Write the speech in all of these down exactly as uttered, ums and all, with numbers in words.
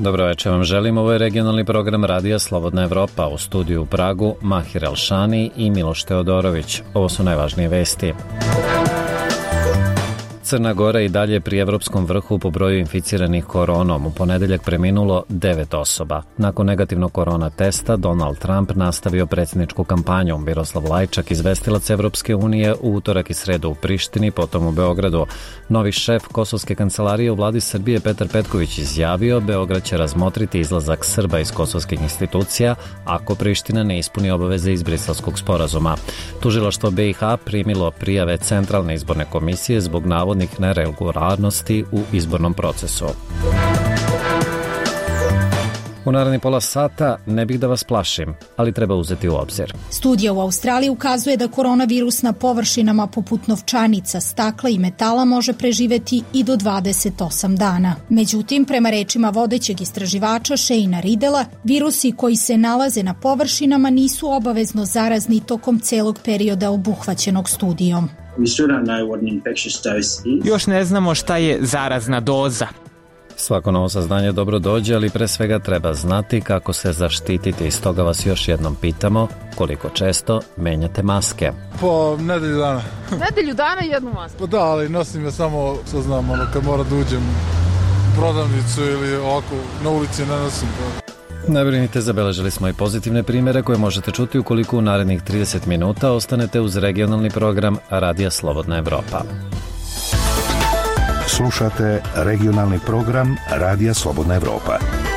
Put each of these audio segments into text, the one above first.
Dobro večer vam želim, ovo je regionalni program Radija Slobodna Evropa, u studiju u Pragu Mahir Elšani i Miloš Teodorović. Ovo su najvažnije vesti. Crna Gora i dalje pri evropskom vrhu po broju inficiranih koronom. U ponedeljak preminulo devet osoba. Nakon negativnog korona testa, Donald Trump nastavio predsjedničku kampanju. Miroslav Lajčak, izvestilac Evropske unije, u utorak i sredu u Prištini, potom u Beogradu. Novi šef Kosovske kancelarije u vladi Srbije Petar Petković izjavio, Beograd će razmotriti izlazak Srba iz kosovskih institucija ako Priština ne ispuni obaveze iz Briselskog sporazuma. Tužilaštvo B i H primilo prijave Centralne izborne komisije zbog navodnih neregularnosti u izbornom procesu. U naredni pola sata ne bih da vas plašim, ali treba uzeti u obzir. Studija u Australiji ukazuje da koronavirus na površinama poput novčanica, stakla i metala može preživeti i do dvadeset osam dana. Međutim, prema rečima vodećeg istraživača Shane'a Riddela, virusi koji se nalaze na površinama nisu obavezno zarazni tokom celog perioda obuhvaćenog studijom. Još ne znamo šta je zarazna doza. Svako novo saznanje dobro dođe, ali pre svega treba znati kako se zaštititi. I stoga vas još jednom pitamo koliko često menjate maske. Po nedelju dana. Nedelju dana jednu masku? Pa da, ali nosim je samo, što znam, ono, kad mora da uđem u prodavnicu ili ovako na ulici ne nosim. Ne brinite, zabeležili smo i pozitivne primjere koje možete čuti ukoliko u narednih trideset minuta ostanete uz regionalni program Radija Slobodna Evropa. Slušate regionalni program Radija Slobodna Evropa.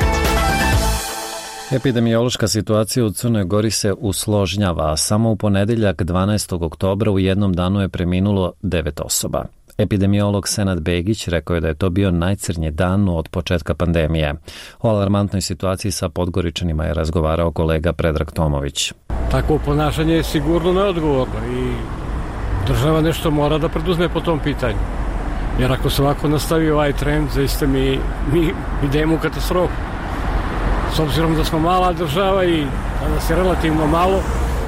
Epidemiološka situacija u Crnoj Gori se usložnjava, a samo u ponedeljak dvanaestog oktobra u jednom danu je preminulo devet osoba. Epidemiolog Senad Begić rekao je da je to bio najcrnji dan od početka pandemije. O alarmantnoj situaciji sa Podgoričanima je razgovarao kolega Predrag Tomović. Takvo ponašanje je sigurno neodgovorno i država nešto mora da preduzme po tom pitanju. Jer ako se ovako nastavi ovaj trend, zaista mi, mi idemo u katastrofu. S obzirom da smo mala država i da nas je relativno malo,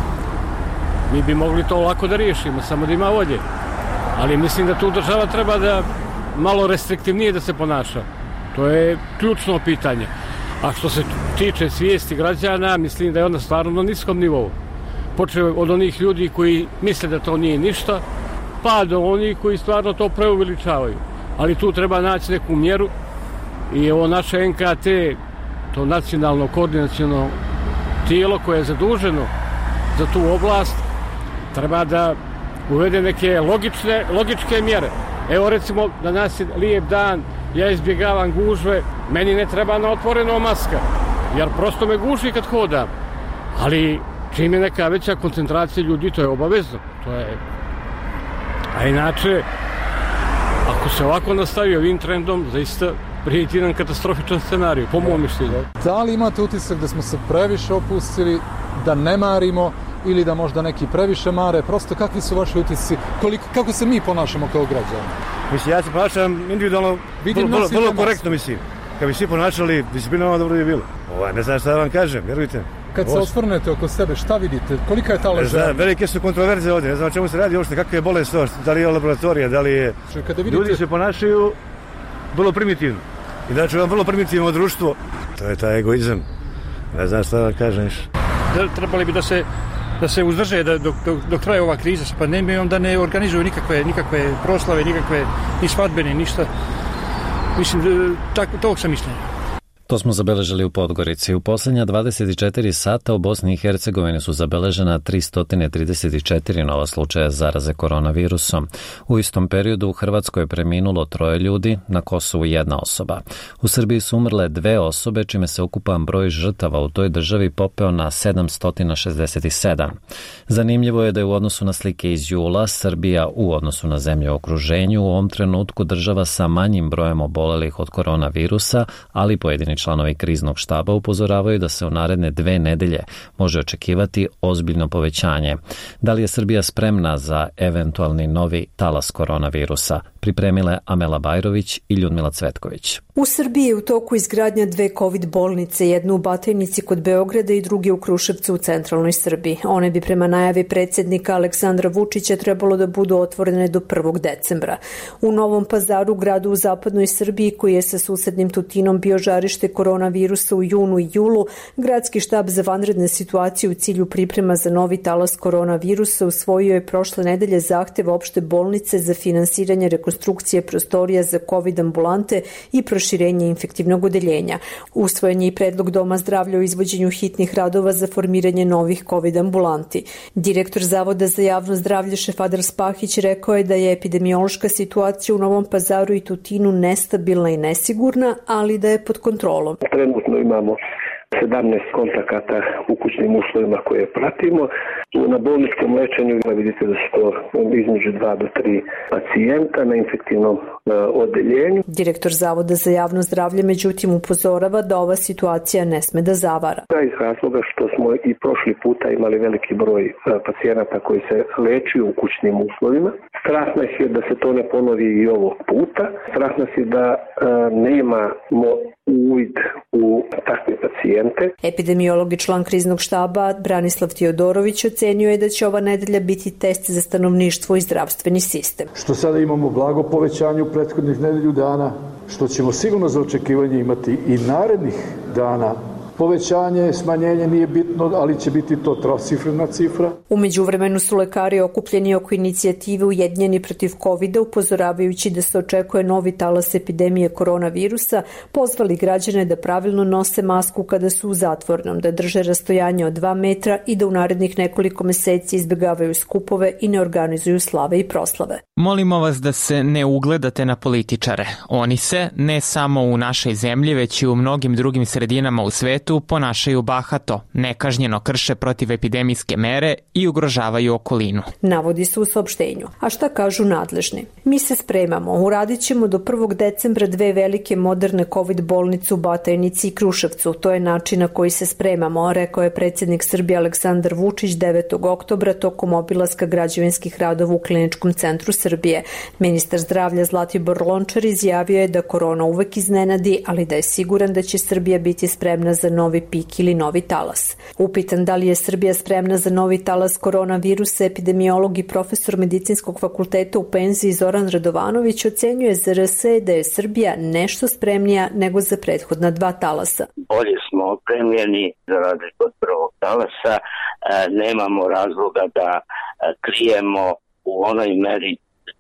mi bi mogli to lako da riješimo, samo da ima volje. Ali mislim da tu država treba da malo restriktivnije da se ponaša. To je ključno pitanje. A što se tiče svijesti građana, mislim da je ona stvarno na niskom nivou. Počeo od onih ljudi koji misle da to nije ništa, pa do onih koji stvarno to preuveličavaju. Ali tu treba naći neku mjeru i ovo naše N K T, to nacionalno koordinaciono tijelo koje je zaduženo za tu oblast, treba da uvede neke logične, logičke mjere. Evo recimo, da nas je lijep dan, ja izbjegavam gužve, meni ne treba na otvoreno maska, jer prosto me guši kad hodam. Ali čim je neka veća koncentracija ljudi, to je obavezno. To je... A inače, ako se ovako nastavi ovim trendom, zaista prijeti nam katastrofičan scenarij, po mom mišljenju. Da li imate utisak da smo se previše opustili, da ne marimo, ili da možda neki previše mare? Prosto kakvi su vaši utisci? Koliko, kako se mi ponašamo kao građani? Mislim, ja se ponašam individualno vrlo, vrlo, vrlo korektno, mislim. Kad bi svi ponašali, disciplinovano dobro je bilo. Ovo, ne znam šta da vam kažem, vjerujte. Kad se osvrnete oko sebe, šta vidite? Kolika je ta ležera? Velike su kontroverze ovdje, ne znam o čemu se radi uopšte, kakve je bolest to, da li je laboratorija, da li je... Kada vidite... Ljudi se ponašaju vrlo primitivno. I da ću vam vrlo primitivno društvo. To je taj egoizam. Ne znam šta da kažem. Trebali bi da se da se uzdrže da dok, dok, dok traje ova kriza sa pandemijom, da ne organizuju nikakve, nikakve proslave, nikakve ni svadbene, ništa. Mislim, tako, tog sam mišljenja. To smo zabeležili u Podgorici. U posljednja dvadeset četiri sata u Bosni i Hercegovini su zabeležena tristo trideset četiri nova slučaja zaraze koronavirusom. U istom periodu u Hrvatskoj je preminulo troje ljudi, na Kosovu jedna osoba. U Srbiji su umrle dve osobe, čime se ukupan broj žrtava u toj državi popeo na sedamsto šezdeset sedam. Zanimljivo je da je u odnosu na slike iz jula Srbija u odnosu na zemlje u okruženju u ovom trenutku država sa manjim brojem obolelih od koronavirusa, ali pojedini članovi kriznog štaba upozoravaju da se u naredne dve nedelje može očekivati ozbiljno povećanje. Da li je Srbija spremna za eventualni novi talas koronavirusa? Pripremile Amela Bajrović i Ljudmila Cvetković. U Srbiji je u toku izgradnja dve COVID bolnice, jednu u Batajnici kod Beograda i drugi u Kruševcu u centralnoj Srbiji. One bi prema najavi predsjednika Aleksandra Vučića trebalo da budu otvorene do prvog decembra. U Novom Pazaru, gradu u zapadnoj Srbiji koji je sa susednim Tutinom bio žarište vrste koronavirusa u junu i julu, Gradski štab za vanredne situacije u cilju priprema za novi talas koronavirusa usvojio je prošle nedelje zahtev opšte bolnice za finansiranje rekonstrukcije prostorija za COVID ambulante i proširenje infektivnog odeljenja. Usvojen je i predlog Doma zdravlja o izvođenju hitnih radova za formiranje novih COVID ambulanti. Direktor Zavoda za javno zdravlje Šefadar Spahić rekao je da je epidemiološka situacija u Novom Pazaru i Tutinu nestabilna i nesigurna, ali da je pod kontrolom. Trenutno imamo sedamnaest kontakata u kućnim uslovima koje pratimo. Na bolničkom lečenju vidite da su to između dva do tri pacijenta na infektivnom odeljenju. Direktor Zavoda za javno zdravlje međutim upozorava da ova situacija ne sme da zavara. Da, iz razloga što smo i prošli puta imali veliki broj pacijenata koji se lečio u kućnim uslovima. Strah nas je da se to ne ponovi i ovog puta. Strah nas je da a, nemamo uvid u takve pacijente. Epidemiolog i član kriznog štaba Branislav Teodorović ocenio je da će ova nedelja biti test za stanovništvo i zdravstveni sistem. Što sada imamo blago povećanje u prethodnih nedelju dana, što ćemo sigurno za očekivanje imati i narednih dana. Povećanje, smanjenje nije bitno, ali će biti to trocifrena cifra. U međuvremenu su lekari okupljeni oko inicijative Ujedinjeni protiv kovida, upozoravajući da se očekuje novi talas epidemije koronavirusa, pozvali građane da pravilno nose masku kada su u zatvornom, da drže rastojanje od dva metra i da u narednih nekoliko meseci izbjegavaju skupove i ne organizuju slave i proslave. Molimo vas da se ne ugledate na političare. Oni se, ne samo u našoj zemlji, već i u mnogim drugim sredinama u svetu, ponašaju bahato, nekažnjeno krše protivepidemijske mere i ugrožavaju okolinu. Navodi se u saopštenju. A šta kažu nadležni? Mi se spremamo. Uradit ćemo do prvog decembra dve velike moderne COVID bolnice u Batajnici i Kruševcu. To je način na koji se spremamo, rekao je predsjednik Srbije Aleksandar Vučić devetog oktobra tokom obilaska građevinskih radova u Kliničkom centru Srbije. Ministar zdravlja Zlatibor Lončar izjavio je da korona uvek iznenadi, ali da je siguran da će Srbija biti spremna za novi pik ili novi talas. Upitan da li je Srbija spremna za novi talas koronavirusa, epidemiolog i profesor medicinskog fakulteta u penziji Zoran Radovanović ocenjuje za R S da je Srbija nešto spremnija nego za prethodna dva talasa. Bolje smo opremljeni za razliku od prvog talasa, nemamo razloga da krijemo u onoj meri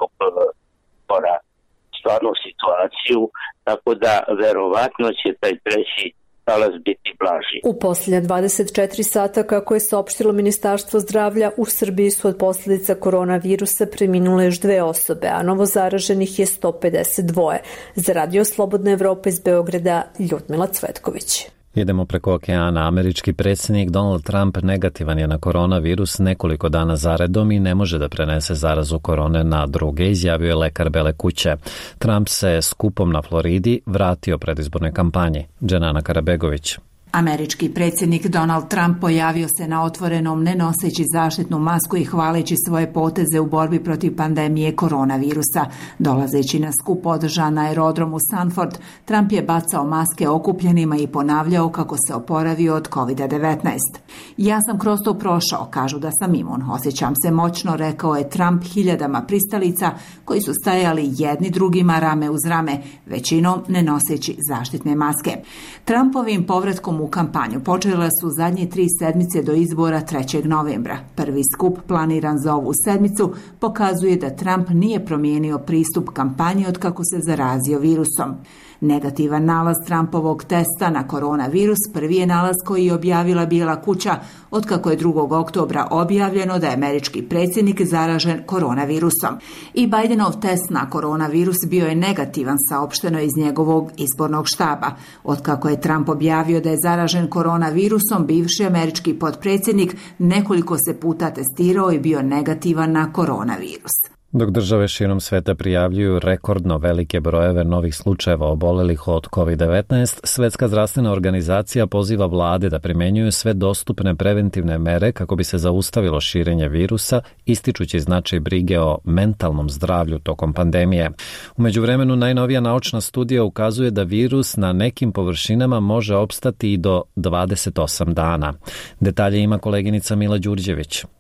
pora stvarnu situaciju, tako da verovatno će taj treći talas biti blaži. U posljednja dvadeset četiri sata, kako je saopštilo Ministarstvo zdravlja, u Srbiji su od posljedica koronavirusa preminule još dve osobe, a novozaraženih je sto pedeset dva. Za Radio Slobodna Evropa iz Beograda, Ljudmila Cvetković. Idemo preko okeana. Američki predsjednik Donald Trump negativan je na koronavirus nekoliko dana zaredom i ne može da prenese zarazu korone na druge, izjavio je lekar Bele kuće. Trump se skupom na Floridi vratio predizbornoj kampanji. Dženana Karabegović. Američki predsjednik Donald Trump pojavio se na otvorenom ne noseći zaštitnu masku i hvaleći svoje poteze u borbi protiv pandemije koronavirusa. Dolazeći na skup održan na aerodromu Sanford, Trump je bacao maske okupljenima i ponavljao kako se oporavio od kovid devetnaest. Ja sam kroz to prošao, kažu da sam imun. Osjećam se moćno, rekao je Trump hiljadama pristalica koji su stajali jedni drugima rame uz rame, većinom ne noseći zaštitne maske. Trumpovim povratkom u kampanju počela su zadnje tri sedmice do izbora trećeg novembra. Prvi skup planiran za ovu sedmicu pokazuje da Trump nije promijenio pristup kampanji od kako se zarazio virusom. Negativan nalaz Trumpovog testa na koronavirus prvi je nalaz koji je objavila Bijela kuća otkako je drugog oktobra objavljeno da je američki predsjednik zaražen koronavirusom. I Bidenov test na koronavirus bio je negativan, saopšteno iz njegovog izbornog štaba. Otkako je Trump objavio da je zaražen koronavirusom, bivši američki potpredsjednik nekoliko se puta testirao i bio negativan na koronavirus. Dok države širom sveta prijavljuju rekordno velike brojeve novih slučajeva obolelih od kovid devetnaest, Svetska zdravstvena organizacija poziva vlade da primjenjuju sve dostupne preventivne mere kako bi se zaustavilo širenje virusa, ističući značaj brige o mentalnom zdravlju tokom pandemije. U međuvremenu, najnovija naučna studija ukazuje da virus na nekim površinama može opstati i do dvadeset osam dana. Detalje ima koleginica Mila Đurđević.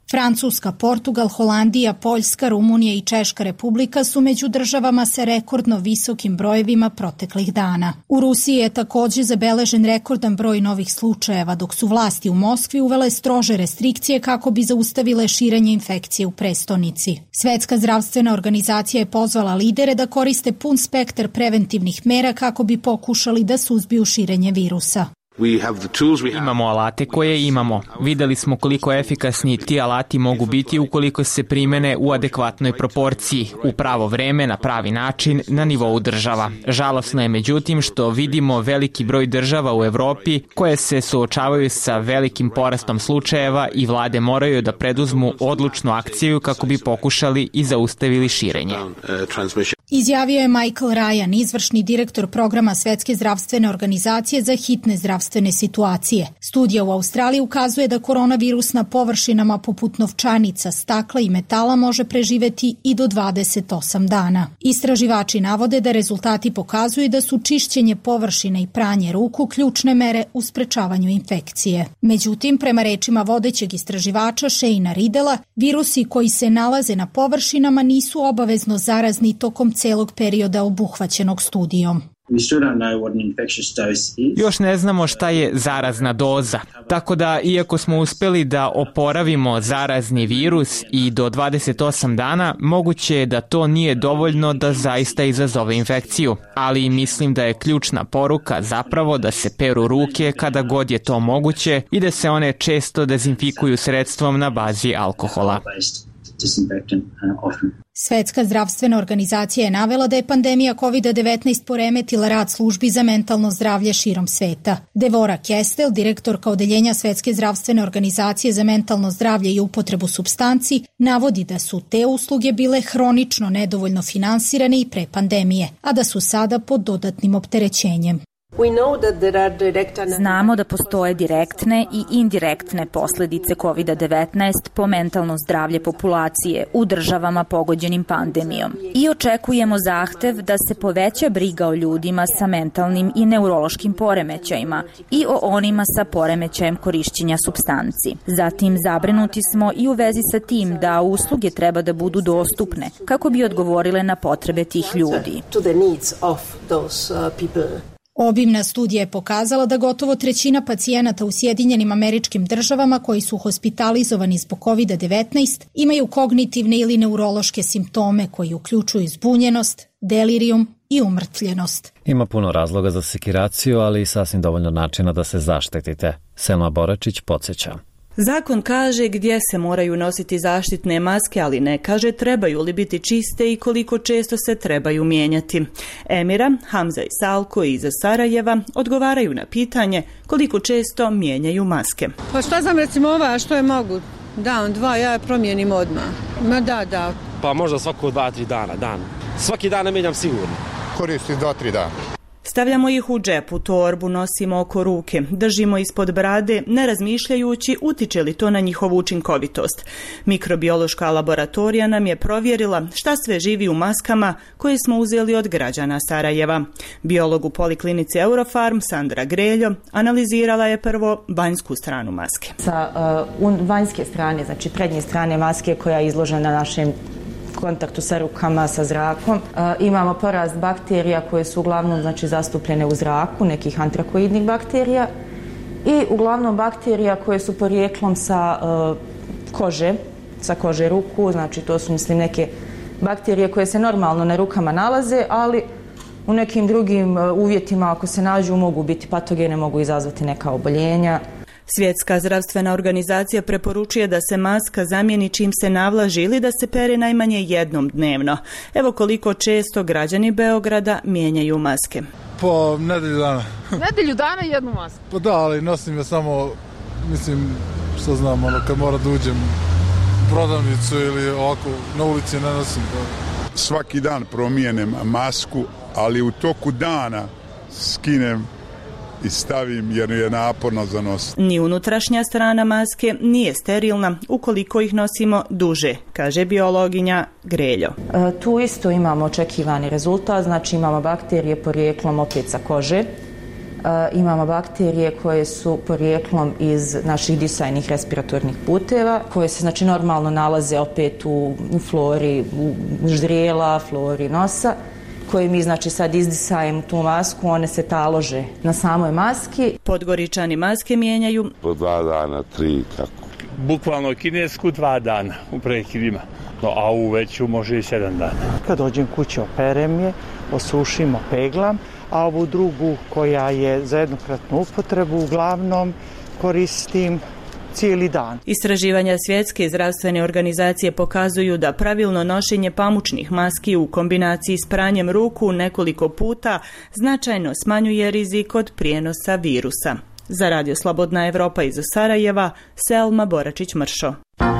Francuska, Portugal, Holandija, Poljska, Rumunija i Češka Republika su među državama sa rekordno visokim brojevima proteklih dana. U Rusiji je takođe zabeležen rekordan broj novih slučajeva, dok su vlasti u Moskvi uvele strože restrikcije kako bi zaustavile širenje infekcije u prestonici. Svetska zdravstvena organizacija je pozvala lidere da koriste pun spektar preventivnih mera kako bi pokušali da suzbiju širenje virusa. Imamo alate koje imamo. Videli smo koliko efikasni ti alati mogu biti ukoliko se primene u adekvatnoj proporciji, u pravo vreme, na pravi način, na nivou država. Žalosno je međutim što vidimo veliki broj država u Evropi koje se suočavaju sa velikim porastom slučajeva i vlade moraju da preduzmu odlučnu akciju kako bi pokušali i zaustavili širenje. Izjavio je Michael Ryan, izvršni direktor programa Svetske zdravstvene organizacije za hitne zdravstvene situacije. Studija u Australiji ukazuje da koronavirus na površinama poput novčanica, stakla i metala može preživeti i do dvadeset osam dana. Istraživači navode da rezultati pokazuju da su čišćenje površina i pranje ruku ključne mere u sprečavanju infekcije. Međutim, prema rečima vodećeg istraživača Shane'a Riddela, virusi koji se nalaze na površinama nisu obavezno zarazni tokom celog perioda obuhvaćenog studijom. Još ne znamo šta je zarazna doza, tako da iako smo uspeli da oporavimo zarazni virus i do dvadeset osam dana, moguće je da to nije dovoljno da zaista izazove infekciju, ali mislim da je ključna poruka zapravo da se peru ruke kada god je to moguće i da se one često dezinfikuju sredstvom na bazi alkohola. Svetska zdravstvena organizacija je navela da je pandemija kovid devetnaest poremetila rad službi za mentalno zdravlje širom sveta. Devora Kestel, direktorka odeljenja Svetske zdravstvene organizacije za mentalno zdravlje i upotrebu supstanci, navodi da su te usluge bile hronično nedovoljno finansirane i pre pandemije, a da su sada pod dodatnim opterećenjem. Znamo da postoje direktne i indirektne posledice kovid devetnaest po mentalno zdravlje populacije u državama pogođenim pandemijom i očekujemo zahtev da se poveća briga o ljudima sa mentalnim i neurološkim poremećajima i o onima sa poremećajem korišćenja supstanci. Zatim zabrinuti smo i u vezi sa tim da usluge treba da budu dostupne kako bi odgovorile na potrebe tih ljudi. Obimna studija je pokazala da gotovo trećina pacijenata u Sjedinjenim Američkim Državama koji su hospitalizovani zbog kovid devetnaest imaju kognitivne ili neurološke simptome koji uključuju zbunjenost, delirijum i umrtvljenost. Ima puno razloga za sekiraciju, ali i sasvim dovoljno načina da se zaštitite. Selma Boračić podsjeća. Zakon kaže gdje se moraju nositi zaštitne maske, ali ne kaže trebaju li biti čiste i koliko često se trebaju mijenjati. Emira, Hamza i Salko iz Sarajeva odgovaraju na pitanje koliko često mijenjaju maske. Pa šta znam, recimo ova, što je mogu? Dan, dva, ja je promijenim odmah. Ma da, da. Pa možda svako dva, tri dana, dan. Svaki dan ne mijenjam sigurno. Koristim dva, tri dana. Stavljamo ih u džep, u torbu, nosimo oko ruke, držimo ispod brade, ne razmišljajući utiče li to na njihovu učinkovitost. Mikrobiološka laboratorija nam je provjerila šta sve živi u maskama koje smo uzeli od građana Sarajeva. Biolog u poliklinici Eurofarm, Sandra Greljo, analizirala je prvo vanjsku stranu maske. Sa uh, vanjske strane, znači prednje strane maske koja je izložena našem kontaktu sa rukama, sa zrakom. E, imamo porast bakterija koje su uglavnom znači, zastupljene u zraku, nekih antrakoidnih bakterija i uglavnom bakterija koje su porijeklom sa e, kože, sa kože ruku, znači to su mislim neke bakterije koje se normalno na rukama nalaze, ali u nekim drugim e, uvjetima ako se nađu mogu biti patogene, mogu izazvati neka oboljenja. Svjetska zdravstvena organizacija preporučuje da se maska zamijeni čim se navlaži ili da se pere najmanje jednom dnevno. Evo koliko često građani Beograda mijenjaju maske. Po nedelju dana. Nedelju dana jednu masku? Pa da, ali nosim je samo, mislim, što znam, ono, kad mora da uđem u prodavnicu ili ovako na ulici ne nosim. Svaki dan promijenem masku, ali u toku dana skinem i stavim jer je naporno za nos. Ni unutrašnja strana maske nije sterilna ukoliko ih nosimo duže, kaže biologinja Greljo. E, tu isto imamo očekivani rezultat, znači imamo bakterije porijeklom opet sa kože. E, imamo bakterije koje su porijeklom iz naših disajnih respiratornih puteva, koje se znači normalno nalaze opet u, u flori u ždrijela, flori nosa, koje mi znači sad izdisajemo tu masku, one se talože na samoj maski. Podgoričani maske mijenjaju po dva dana, tri, kako? Bukvalno kinesku dva dana u prekidima, no, a u veću može i sedam dana. Kad dođem kući operem je, osušimo, peglam, a ovu drugu koja je za jednokratnu upotrebu uglavnom koristim cijeli dan. Istraživanja Svjetske zdravstvene organizacije pokazuju da pravilno nošenje pamučnih maski u kombinaciji s pranjem ruku nekoliko puta značajno smanjuje rizik od prijenosa virusa. Za Radio Slobodna Evropa iz Sarajeva, Selma Boračić-Mršo.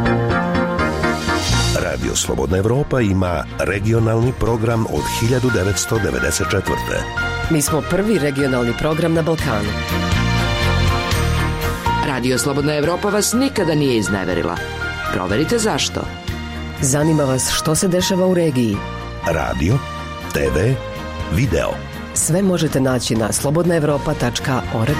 Radio Slobodna Evropa ima regionalni program od hiljadu devetsto devedeset četvrte. Mi smo prvi regionalni program na Balkanu. Radio Slobodna Evropa vas nikada nije izneverila. Proverite zašto. Zanima vas što se dešava u regiji. Radio, te ve, video. Sve možete naći na slobodna evropa tačka org.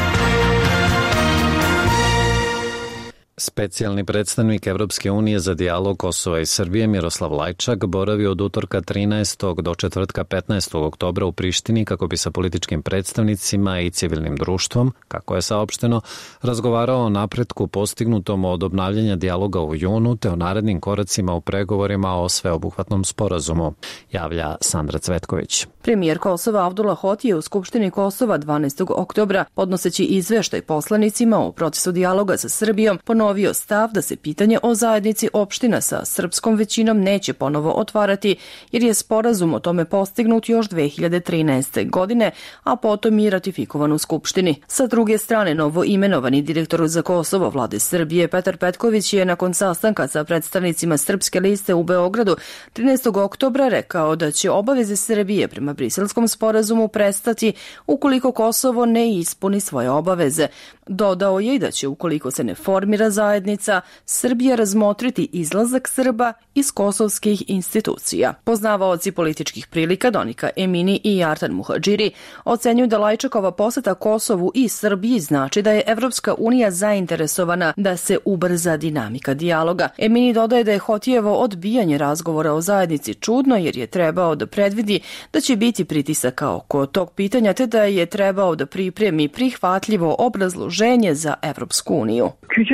Specijalni predstavnik Evropske unije za dijalog Kosova i Srbije Miroslav Lajčak boravi od utorka trinaestog do četvrtka petnaestog oktobra u Prištini kako bi sa političkim predstavnicima i civilnim društvom, kako je saopšteno, razgovarao o napretku postignutom od obnavljanja dijaloga u junu te o narednim koracima u pregovorima o sveobuhvatnom sporazumu, javlja Sandra Cvetković. Premijer Kosova Avdullah Hoti je u Skupštini Kosova dvanaestog oktobra, podnoseći izveštaj poslanicima o procesu dijaloga sa Srbijom, ponovio stav da se pitanje o zajednici opština sa srpskom većinom neće ponovo otvarati, jer je sporazum o tome postignut još dve hiljade trinaeste. godine, a potom i ratifikovan u Skupštini. Sa druge strane, novo imenovani direktor za Kosovo vlade Srbije Petar Petković je nakon sastanka sa predstavnicima Srpske liste u Beogradu trinaestog oktobra rekao da će obaveze Srbije prema Briselskom sporazumu prestati ukoliko Kosovo ne ispuni svoje obaveze. Dodao je i da će ukoliko se ne formira zajednica, Srbija razmotriti izlazak Srba iz kosovskih institucija. Poznavaoci političkih prilika Donika Emini i Artan Muhadžiri ocenjuju da Lajčakova poseta Kosovu i Srbiji znači da je Evropska unija zainteresovana da se ubrza dinamika dijaloga. Emini dodaje da je Hotijevo odbijanje razgovora o zajednici čudno jer je trebao da predvidi da će biti pritisaka oko tog pitanja te da je trebao da pripremi prihvatljivo obrazloženje za Evropsku uniju.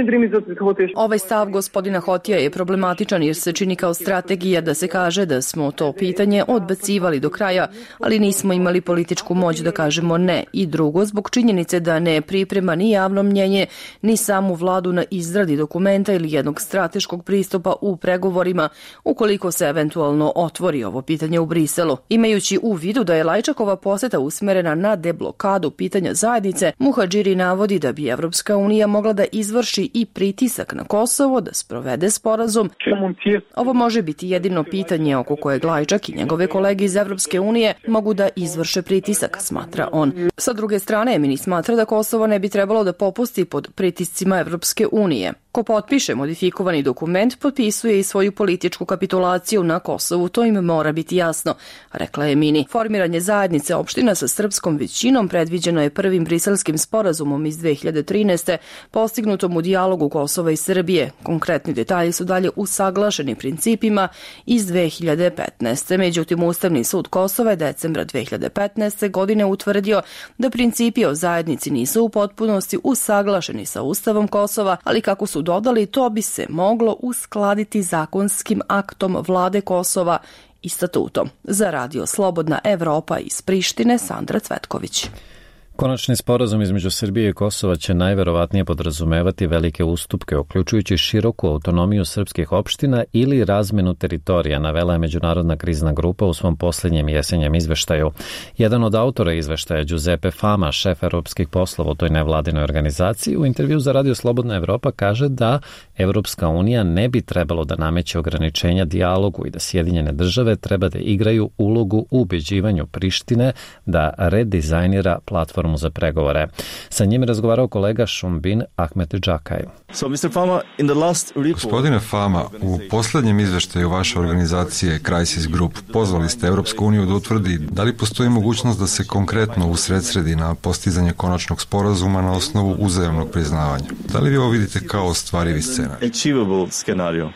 Ovaj stav gospodina Hotija je problematičan jer se čini kao strategija da se kaže da smo to pitanje odbacivali do kraja, ali nismo imali političku moć da kažemo ne. I drugo, zbog činjenice da ne priprema ni javno mnjenje, ni samu vladu na izradi dokumenta ili jednog strateškog pristupa u pregovorima, ukoliko se eventualno otvori ovo pitanje u Briselu. Imajući u vidu da je Lajčakova poseta usmerena na deblokadu pitanja zajednice, Muhadžiri navodi da bi Evropska unija mogla da izvrši i pritisak na Kosovo da sprovede sporazum. Ovo može biti jedino pitanje oko kojeg Lajčak i njegove kolege iz Evropske unije mogu da izvrše pritisak, smatra on. Sa druge strane, Emini smatra da Kosovo ne bi trebalo da popusti pod pritiscima Evropske unije. Ko potpiše modifikovani dokument, potpisuje i svoju političku kapitulaciju na Kosovu, to im mora biti jasno, rekla je Emini. Formiranje zajednice opština sa srpskom većinom predviđeno je prvim briselskim sporazumom iz dve hiljade trinaeste. postignutom u dijalogu Kosova i Srbije. Konkretni detalji su dalje usaglašeni principima iz dve hiljade petnaeste. Međutim, Ustavni sud Kosova je decembra dve hiljade petnaeste. godine utvrdio da principi o zajednici nisu u potpunosti usaglašeni sa Ustavom Kosova, ali kako su dodali, to bi se moglo uskladiti zakonskim aktom vlade Kosova i statutom. Za Radio Slobodna Evropa iz Prištine, Sandra Cvetković. Konačni sporazum između Srbije i Kosova će najverovatnije podrazumevati velike ustupke, uključujući široku autonomiju srpskih opština ili razmenu teritorija, navela je Međunarodna krizna grupa u svom posljednjem jesenjem izveštaju. Jedan od autora izveštaja, Giuseppe Fama, šef evropskih poslova u toj nevladinoj organizaciji, u intervju za Radio Slobodna Evropa kaže da Evropska unija ne bi trebalo da nameće ograničenja dijalogu i da Sjedinjene države treba da igraju ulogu u ubeđivanju Prištine da redizajnira platformu platformu za pregovore. Sa njim je razgovarao kolega Šumbin Ahmet Džakaj. So, mister Fama, in the last report... Gospodine Fama, u posljednjem izveštaju vaše organizacije Crisis Group pozvali ste Evropsku uniju da utvrdi da li postoji mogućnost da se konkretno usredsredi na postizanje konačnog sporazuma na osnovu uzajamnog priznavanja. Da li vi ovo vidite kao ostvarivi scenarij? Achievable scenario.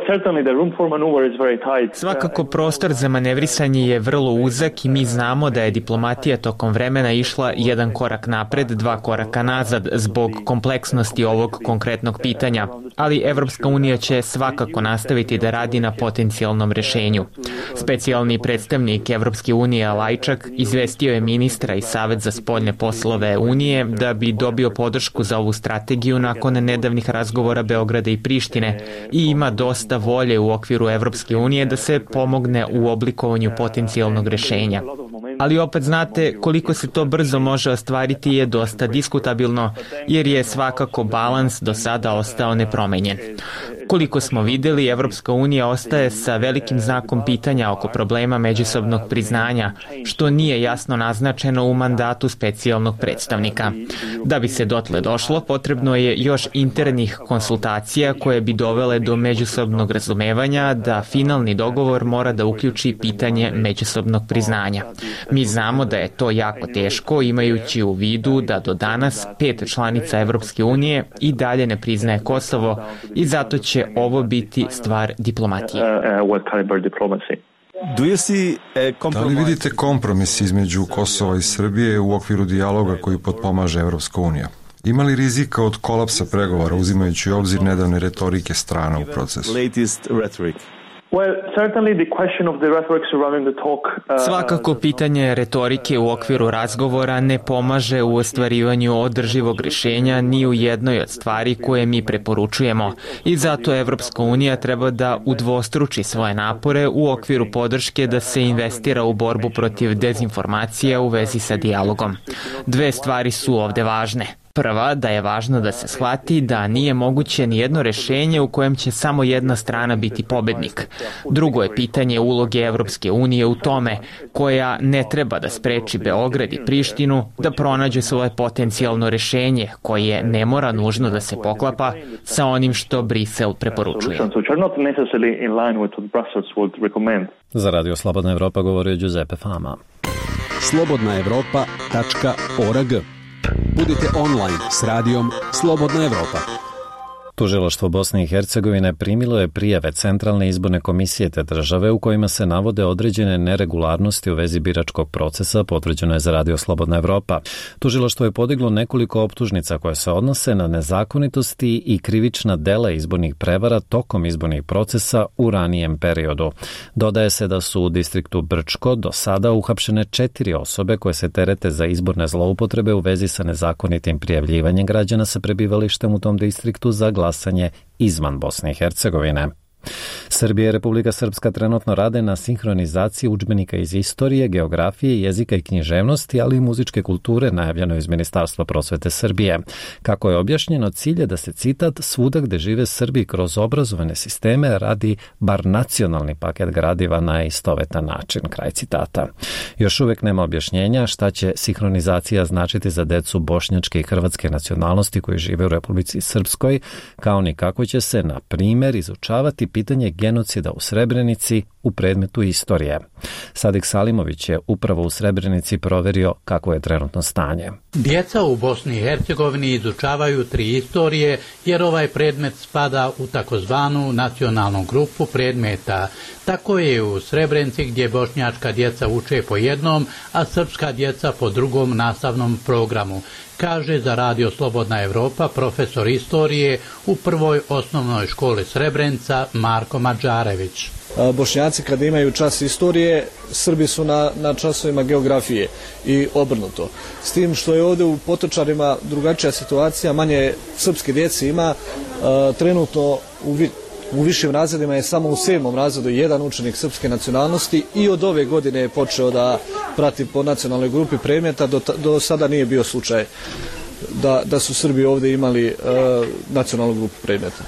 Svakako prostor za manevrisanje je vrlo uzak i mi znamo da je diplomatija tokom vremena išla jedan korak napred, dva koraka nazad zbog kompleksnosti ovog konkretnog pitanja, ali Evropska unija će svakako nastaviti da radi na potencijalnom rešenju. Specijalni predstavnik Evropske unije Lajčak izvestio je ministra i Savet za spoljne poslove Unije da bi dobio podršku za ovu strategiju nakon nedavnih razgovora Beograda i Prištine i ima dosta volje u okviru Evropske unije da se pomogne u oblikovanju potencijalnog rešenja. Ali opet znate, koliko se to brzo može ostvariti je dosta diskutabilno, jer je svakako balans do sada ostao nepromenjen. Koliko smo videli, Evropska unija ostaje sa velikim znakom pitanja oko problema međusobnog priznanja, što nije jasno naznačeno u mandatu specijalnog predstavnika. Da bi se dotle došlo, potrebno je još internih konsultacija koje bi dovele do međusobnog razumevanja da finalni dogovor mora da uključi pitanje međusobnog priznanja. Mi znamo da je to jako teško, imajući u vidu da do danas pet članica Evropske unije i dalje ne priznaje Kosovo i zato će ovo biti stvar diplomatije. Da li vidite kompromis između Kosova i Srbije u okviru dijaloga koji potpomaže Evropska unija? Ima li rizika od kolapsa pregovora uzimajući u obzir nedavne retorike strana u procesu? Svakako pitanje retorike u okviru razgovora ne pomaže u ostvarivanju održivog rešenja ni u jednoj od stvari koje mi preporučujemo i zato Evropska unija treba da udvostruči svoje napore u okviru podrške da se investira u borbu protiv dezinformacija u vezi sa dijalogom. Dve stvari su ovde važne. Prva, da je važno da se shvati da nije moguće ni jedno rešenje u kojem će samo jedna strana biti pobednik. Drugo je pitanje uloge Evropske unije u tome, koja ne treba da spreči Beograd i Prištinu da pronađu svoje potencijalno rešenje, koje ne mora nužno da se poklapa sa onim što Brisel preporučuje. Za Radio Slobodna Evropa govorio Giuseppe Fama. slobodna evropa tačka org. Budite online s radijom Slobodna Evropa. Tužilaštvo Bosne i Hercegovine primilo je prijave Centralne izborne komisije te države u kojima se navode određene neregularnosti u vezi biračkog procesa, potvrđeno je za Radio Slobodna Evropa. Tužilaštvo je podiglo nekoliko optužnica koje se odnose na nezakonitosti i krivična dela izbornih prevara tokom izbornih procesa u ranijem periodu. Dodaje se da su u distriktu Brčko do sada uhapšene četiri osobe koje se terete za izborne zloupotrebe u vezi sa nezakonitim prijavljivanjem građana sa prebivalištem u tom distriktu za glasanje izvan Bosne i Hercegovine. Srbija i Republika Srpska trenutno rade na sinhronizaciji udžbenika iz istorije, geografije, jezika i književnosti, ali i muzičke kulture, najavljeno iz Ministarstva prosvete Srbije. Kako je objašnjeno, cilj je da se, citat, svuda gde žive Srbi kroz obrazovane sisteme radi bar nacionalni paket gradiva na istovetan način, kraj citata. Još uvek nema objašnjenja šta će sinhronizacija značiti za decu bošnjačke i hrvatske nacionalnosti koji žive u Republici Srpskoj, kao ni kako će se, na primer, izučavati pitanje genocida u Srebrenici u predmetu istorije. Sadik Salimović je upravo u Srebrenici proverio kako je trenutno stanje. Djeca u Bosni i Hercegovini izučavaju tri istorije jer ovaj predmet spada u takozvanu nacionalnu grupu predmeta. Tako je u Srebrenici gdje bošnjačka djeca uče po jednom, a srpska djeca po drugom nastavnom programu, kaže za Radio Slobodna Evropa profesor istorije u prvoj osnovnoj školi Srebrenica Marko Mađarević. Bošnjaci kad imaju čas istorije, Srbi su na, na časovima geografije i obrnuto. S tim što je ovdje u Potočarima drugačija situacija, manje srpske djece ima, a, trenutno u, vi, u višim razredima je samo u sedmom razredu jedan učenik srpske nacionalnosti i od ove godine je počeo da prati po nacionalnoj grupi predmeta, do, do sada nije bio slučaj da, da su Srbi ovdje imali a, nacionalnu grupu predmeta.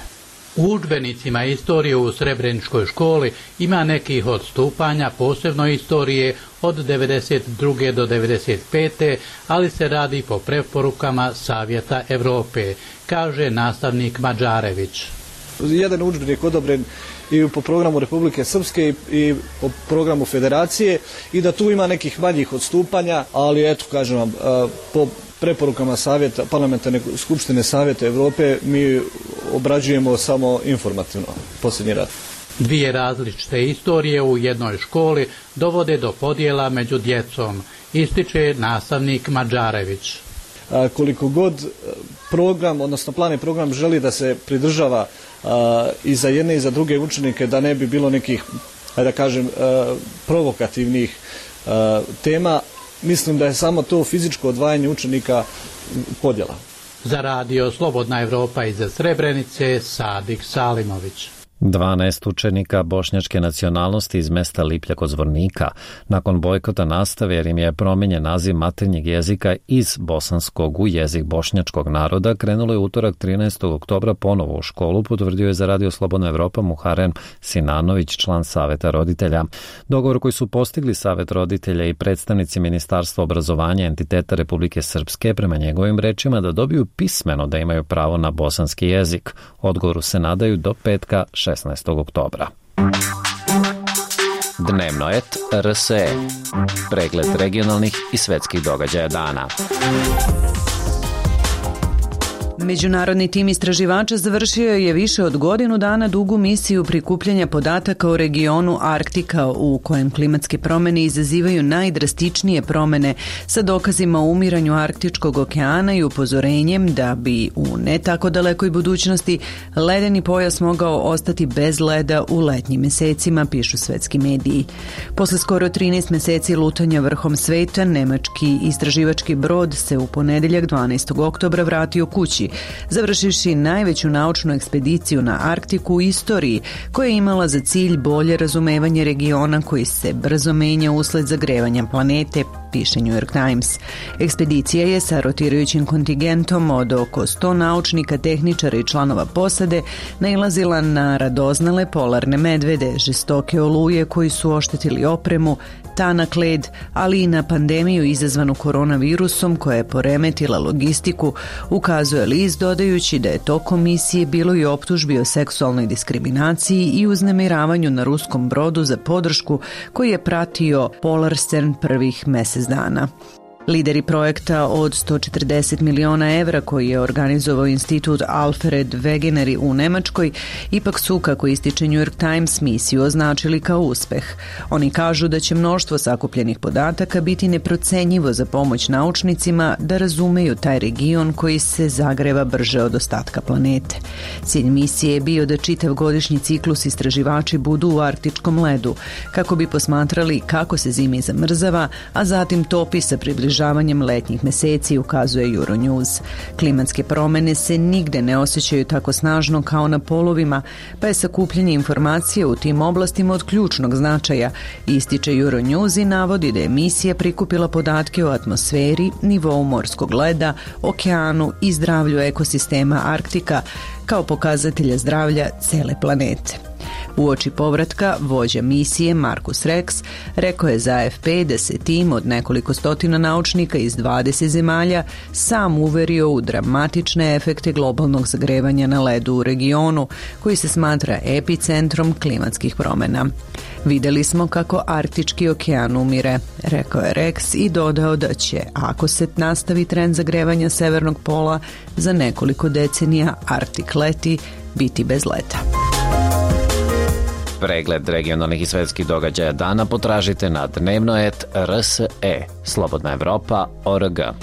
U udžbenicima istorije u Srebreničkoj školi ima nekih odstupanja, posebno istorije od devedeset druge do devedeset pete ali se radi po preporukama Savjeta Evrope, kaže nastavnik Mađarević. Jedan udžbenik odobren i po programu Republike Srpske i po programu Federacije i da tu ima nekih manjih odstupanja, ali eto, kažem vam, po preporukama Savjeta, parlamentarne skupštine Savjeta Evrope mi obrađujemo samo informativno posljednji rad. Dvije različite istorije u jednoj školi dovode do podjela među djecom, ističe nastavnik Mađarević. A, koliko god program, odnosno plan i program želi da se pridržava a, i za jedne i za druge učenike, da ne bi bilo nekih, ajde da kažem, a, provokativnih a, tema, mislim da je samo to fizičko odvajanje učenika podjela. Za radio Slobodna Evropa iz Srebrenice, Sadik Salimović. dvanaest učenika bošnjačke nacionalnosti iz mesta Liplja kod Zvornika nakon bojkota nastave jer im je promenjen naziv maternjeg jezika iz bosanskog u jezik bošnjačkog naroda krenulo je utorak trinaestog oktobra ponovo u školu, potvrdio je za radio Slobodna Evropa Muharem Sinanović, član Saveta roditelja. Dogovor koji su postigli Savet roditelja i predstavnici Ministarstva obrazovanja entiteta Republike Srpske prema njegovim rečima da dobiju pismeno da imaju pravo na bosanski jezik. Odgovoru se nadaju do petka šesnaestog oktobra. Dnevnoet R S E. Pregled regionalnih i svetskih događaja dana. Međunarodni tim istraživača završio je više od godinu dana dugu misiju prikupljanja podataka o regionu Arktika u kojem klimatske promene izazivaju najdrastičnije promene sa dokazima o umiranju Arktičkog okeana i upozorenjem da bi u ne tako dalekoj budućnosti ledeni pojas mogao ostati bez leda u letnjim mesecima, pišu svetski mediji. Posle skoro trinaest meseci lutanja vrhom sveta, nemački istraživački brod se u ponedeljak dvanaestog oktobra vratio kući, završivši najveću naučnu ekspediciju na Arktiku u istoriji, koja je imala za cilj bolje razumevanje regiona koji se brzo menja usled zagrevanja planete, piše New York Times. Ekspedicija je sa rotirajućim kontingentom od oko sto naučnika, tehničara i članova posade nailazila na radoznale polarne medvede, žestoke oluje koji su oštetili opremu, tanak led, ali i na pandemiju izazvanu koronavirusom koja je poremetila logistiku, ukazuje list dodajući da je tokom misije bilo i optužbi o seksualnoj diskriminaciji i uznemiravanju na ruskom brodu za podršku koji je pratio Polarstern prvih mesec dana. Lideri projekta od sto četrdeset miliona evra koji je organizovao institut Alfred Wegener u Nemačkoj ipak su, kako ističe New York Times, misiju označili kao uspeh. Oni kažu da će mnoštvo sakupljenih podataka biti neprocenjivo za pomoć naučnicima da razumeju taj region koji se zagreva brže od ostatka planete. Cilj misije je bio da čitav godišnji ciklus istraživači budu u arktičkom ledu, kako bi posmatrali kako se zimi zamrzava, a zatim topi sa približavanjem letnjih meseci, ukazuje Euronews. Klimatske promene se nigde ne osjećaju tako snažno kao na polovima, pa je sakupljanje informacije u tim oblastima od ključnog značaja, ističe Euronews i navodi da je misija prikupila podatke o atmosferi, nivou morskog leda, okeanu i zdravlju ekosistema Arktika kao pokazatelja zdravlja cele planete. Uoči povratka, vođa misije Markus Rex rekao je za A F P da se tim od nekoliko stotina naučnika iz dvadeset zemalja sam uverio u dramatične efekte globalnog zagrevanja na ledu u regionu, koji se smatra epicentrom klimatskih promena. Videli smo kako Arktički okean umire, rekao je Rex i dodao da će, ako se nastavi trend zagrevanja severnog pola, za nekoliko decenija Arktik leti biti bez leta. Pregled regionalnih i svetskih događaja dana potražite na dnevnoet R S E, Slobodna Evropa, O R G.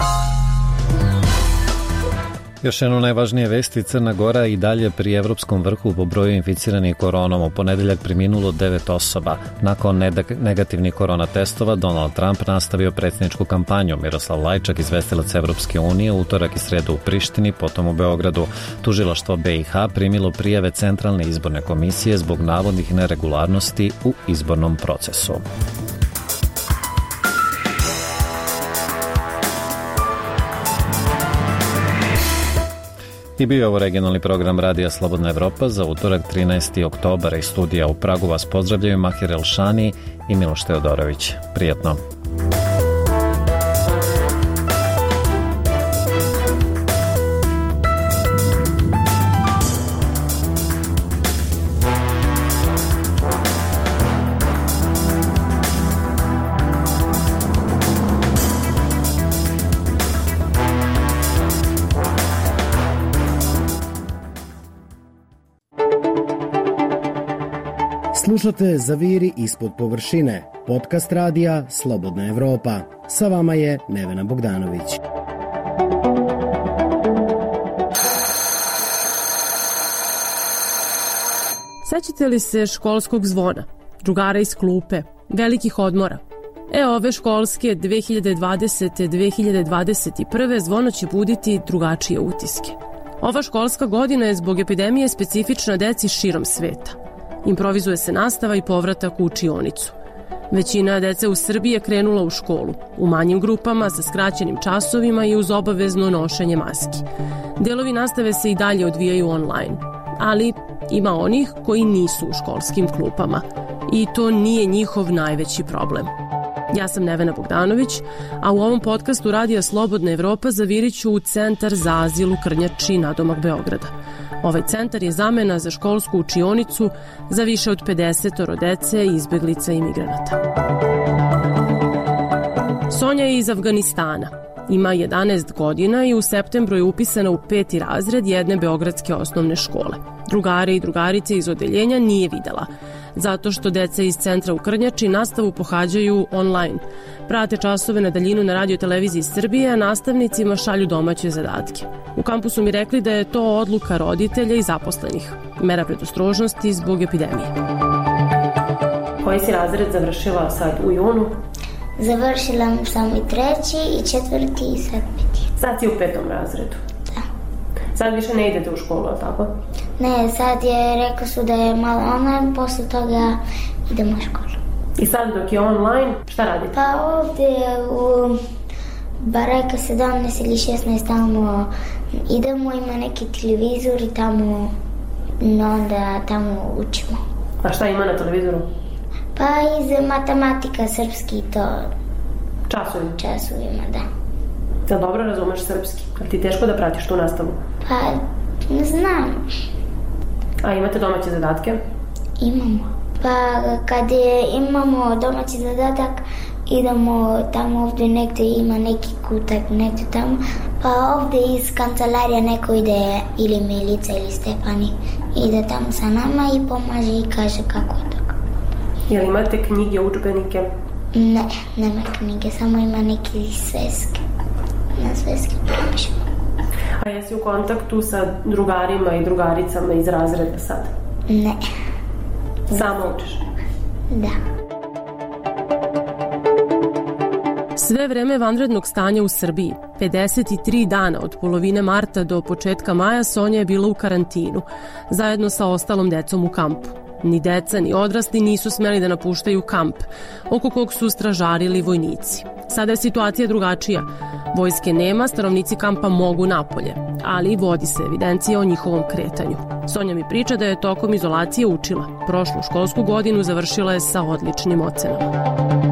Još jedno najvažnije vesti, Crna Gora i dalje pri evropskom vrhu po broju inficiranih koronom. U ponedeljak preminulo devet osoba. Nakon negativnih korona testova, Donald Trump nastavio predsjedničku kampanju. Miroslav Lajčak, izvestilac Evropske unije, utorak i sredu u Prištini, potom u Beogradu. Tužilaštvo B i H primilo prijave Centralne izborne komisije zbog navodnih neregularnosti u izbornom procesu. I bio je ovo regionalni program Radija Slobodna Evropa za utorak trinaesti oktobar. Iz studija u Pragu vas pozdravljaju Mahir Elšani i Miloš Teodorović. Prijetno. Slušate Zaviri ispod površine, podcast radija Slobodna Evropa. Sa vama je Nevena Bogdanović. Sećate li se školskog zvona, drugara iz klupe, velikih odmora? E, ove školske dve hiljade dvadesete. dve hiljade dvadeset prve. zvono će buditi drugačije utiske. Ova školska godina je zbog epidemije specifična deci širom sveta. Improvizuje se nastava i povratak u učionicu. Većina dece u Srbiji je krenula u školu, u manjim grupama, sa skraćenim časovima i uz obavezno nošenje maski. Delovi nastave se i dalje odvijaju online, ali ima onih koji nisu u školskim klupama i to nije njihov najveći problem. Ja sam Nevena Bogdanović, a u ovom podcastu Radija Slobodna Evropa zavirit ću u Centar za azil u Krnjači, nadomak Beograda. Ovaj centar je zamena za školsku učionicu za više od pedesetoro dece, izbeglica i migranata. Sonja je iz Avganistana. Ima jedanaest godina i u septembru je upisana u peti razred jedne beogradske osnovne škole. Drugare i drugarice iz odeljenja nije videla, zato što deca iz centra u Krnjači nastavu pohađaju online. Prate časove na daljinu na Radio Televiziji Srbije, a nastavnicima šalju domaće zadatke. U kampusu mi rekli da je to odluka roditelja i zaposlenih. Mera predostrožnosti zbog epidemije. Koji si razred završila sad u junu? Završila sam i treći, i četvrti, i sad peti. Sad si u petom razredu? Da. Sad više ne idete u školu, ali tako? Ne, sad je, rekao su da je malo online, posle toga idemo u školu. I sad dok je online, šta radite? Pa ovde u Bareka sedamnaest ili šesnaest tamo idemo, ima neki televizor i tamo, onda tamo učimo. A šta ima na televizoru? Pa iz matematika, srpski i to. Časovi? Časovima, da. Jel dobro razumeš srpski? Ali ti je teško da pratiš tu nastavu? Pa, ne znam. A imate domaće zadatke? Imamo. Pa kad je, imamo domaći zadatak, idemo tamo ovde negde, ima neki kutak negde tamo, pa ovde iz kancelarija neko ide, ili Milica ili Stefani, ide tamo sa nama i pomaže i kaže kako je tako. Jel imate knjige, udžbenike? Ne, nema knjige, samo ima neke sveske. Na sveske pričamo. A jesi u kontaktu sa drugarima i drugaricama iz razreda sad? Ne. Samo učiš? Da. Sve vreme vanrednog stanja u Srbiji, pedeset tri dana od polovine marta do početka maja, Sonja je bila u karantinu, zajedno sa ostalom decom u kampu. Ni deca, ni odrasli nisu smeli da napuštaju kamp, oko kog su stražarili vojnici. Sada je situacija drugačija. Vojske nema, stanovnici kampa mogu napolje, ali vodi se evidencija o njihovom kretanju. Sonja mi priča da je tokom izolacije učila. Prošlu školsku godinu završila je sa odličnim ocenama.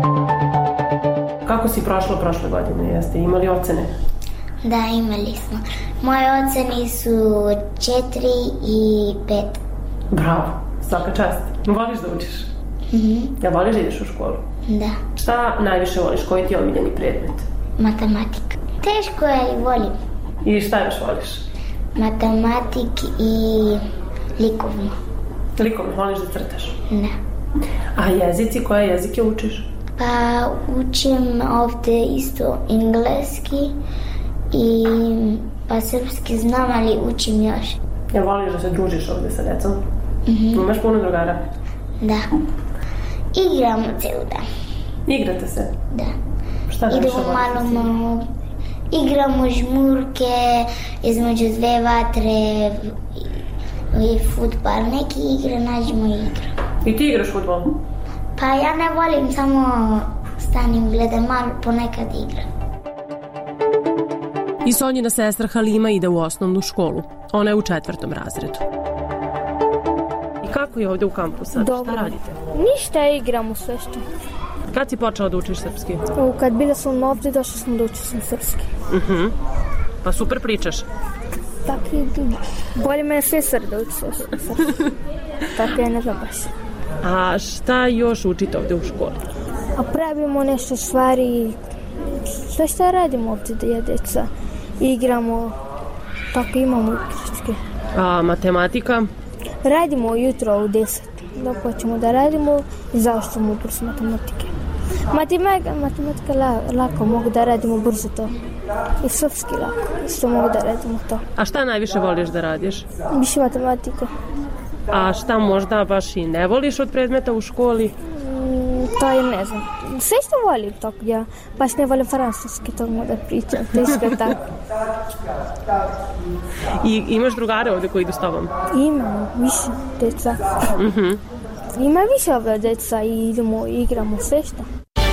Kako si prošla prošle godine? Jeste imali ocene? Da, imali smo. Moje ocene su četiri i pet. Bravo, svaka čast. Voliš da učiš? Mhm. Ja voliš da ideš u školu? Da. Šta najviše voliš? Koji ti je omiljeni predmet? Matematika. Teško je, ali volim. I šta još voliš? Matematik i likovno. Likovno, voliš da crtaš? Da. A jezici, koje jezike učiš? Pa učim ovde isto engleski i pa srpski znam, ali učim još. Ja voliš da se družiš ovde sa decom? Mhm. Imaš puno drugara? Da. Igramo celu dan. Igrate se? Da. Šta da idemo malo malo, igramo žmurke, između dve vatre i fudbal. Neki igre nađemo i igramo. I ti igraš fudbal? Pa ja ne volim, samo stanim, gledam malo, ponekad igram. I Sonjina sestra Halima ide u osnovnu školu. Ona je u četvrtom razredu. I kako je ovde u kampu sad? Dobro. Šta radite? Ništa, igramo sve što. Kad si počela da učiš srpski? Kad bila sam ovde, došla sam da učim sam srpski. Uh-huh. Pa super pričaš. Tako i bolje mene sve sr da uči srpski. Tako je ne znam baš. A šta još učite ovde u školi? A pravimo nešto stvari, sve šta radimo ovde da je deca. Igramo, tako imamo igračke. A matematika? Radimo jutro u deset, da počnemo da radimo i završimo brzo matematike. Matematika, matematika la, lako, mogu da radimo brzo to. I srpski lako, isto mogu da radimo to. A šta najviše voliš da radiš? Više matematika. A šta možda baš i ne voliš od predmeta u školi? Mm, to je ne znam. Sve što volim tako, ja baš ne volim francuski, to mogu da pričam, to je sve tako. I imaš drugare ovde koji idu s tobom? Imam, više deca. Uh-huh. Ima više ovdje deca i idemo, igramo sve što.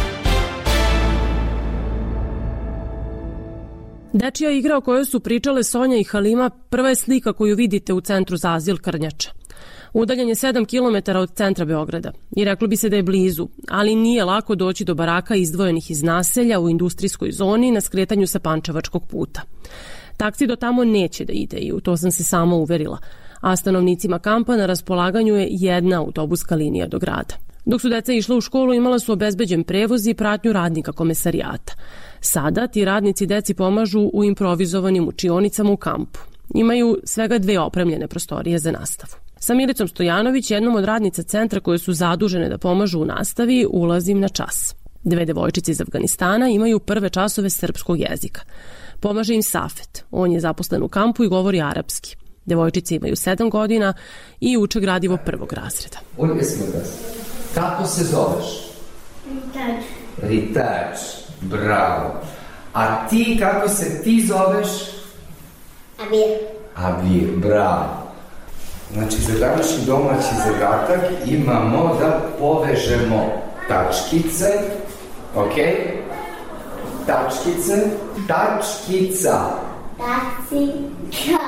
Dečija igra o kojoj su pričale Sonja i Halima prva je slika koju vidite u centru za azil Krnjača. Udaljen je sedam kilometara od centra Beograda i reklo bi se da je blizu, ali nije lako doći do baraka izdvojenih iz naselja u industrijskoj zoni na skretanju sa Pančevačkog puta. Taksi do tamo neće da ide i u to sam se sama uverila, a stanovnicima kampa na raspolaganju je jedna autobuska linija do grada. Dok su deca išla u školu, imala su obezbeđen prevoz i pratnju radnika komesarijata. Sada ti radnici deci pomažu u improvizovanim učionicama u kampu. Imaju svega dve opremljene prostorije za nastavu. Sa Milicom Stojanović, jednom od radnica centra koje su zadužene da pomažu u nastavi, ulazim na čas. Dve devojčice iz Afganistana imaju prve časove srpskog jezika. Pomaže im Safet. On je zaposlen u kampu i govori arapski. Devojčice imaju sedam godina i uče gradivo prvog razreda. Kako se zoveš? Ritač. Ritač, bravo. A ti, kako se ti zoveš? Abir. Abir, bravo. Znači, za današnji domaći zadatak imamo da povežemo tačkice, ok? Tačkice, tačkica. Tačkica.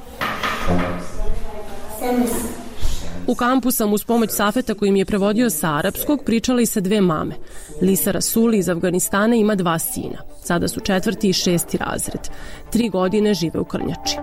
Semes. U kampu sam uz pomoć Safeta koji mi je prevodio sa arapskog pričala i sa dve mame. Lisa Rasuli iz Afganistana ima dva sina. Sada su četvrti i šesti razred. Tri godine žive u Krnjači.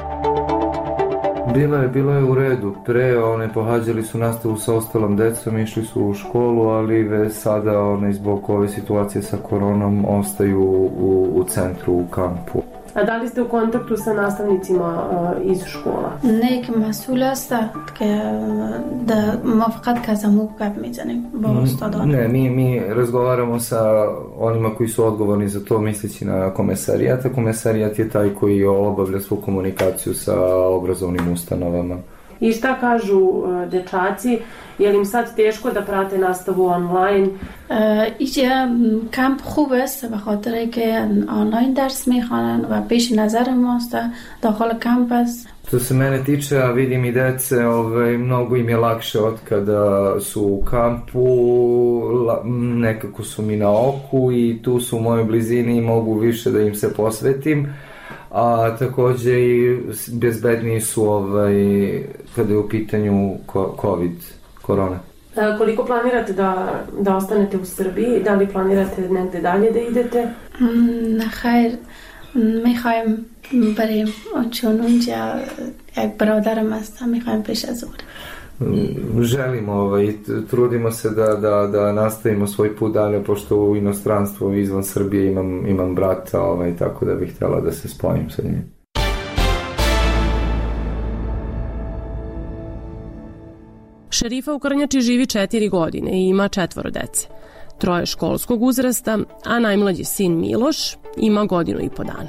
Bilo je, bilo je u redu. Pre one pohađali su nastavu sa ostalom decom, išli su u školu, ali već sada one, zbog ove situacije sa koronom ostaju u, u centru, u kampu. A da li ste u kontaktu sa nastavnicima uh, iz škola? Ne, مسئول است که da موافقت که زمو گپ میزنیم با استادان. Ne, mi, mi razgovaramo sa onima koji su odgovorni za to, misleći na komesarijat, a komesarijat je taj koji obavlja svu komunikaciju sa obrazovnim ustanovama. I šta kažu uh, dečaci? Je li im sad teško da prate nastavu online? اینجا کمپ خوب است به خاطر که آنلاین درس میخوانن و پیش نظر ماست داخل کمپ است. Što se mene tiče, a vidim i dece, ovaj, mnogo im je lakše od kada su u kampu, la, nekako su mi na oku i tu su u mojoj blizini i mogu više da im se posvetim. A takođe i bezbedniji su ovaj, kada je u pitanju COVID, korona. A koliko planirate da, da ostanete u Srbiji? Da li planirate negde dalje da idete? نه خیر میخوایم بریم چون اونجا یک برادرم هست میخوایم پیش از او Želimo, ovaj, trudimo se da, da, da nastavimo svoj put dalje, pošto u inostranstvu izvan Srbije imam, imam brata, ovaj, tako da bih htjela da se spojim sa njim. Šerifa u Krnjači živi četiri godine i ima četvoro dece. Troje školskog uzrasta, a najmlađi sin Miloš ima godinu i po dana.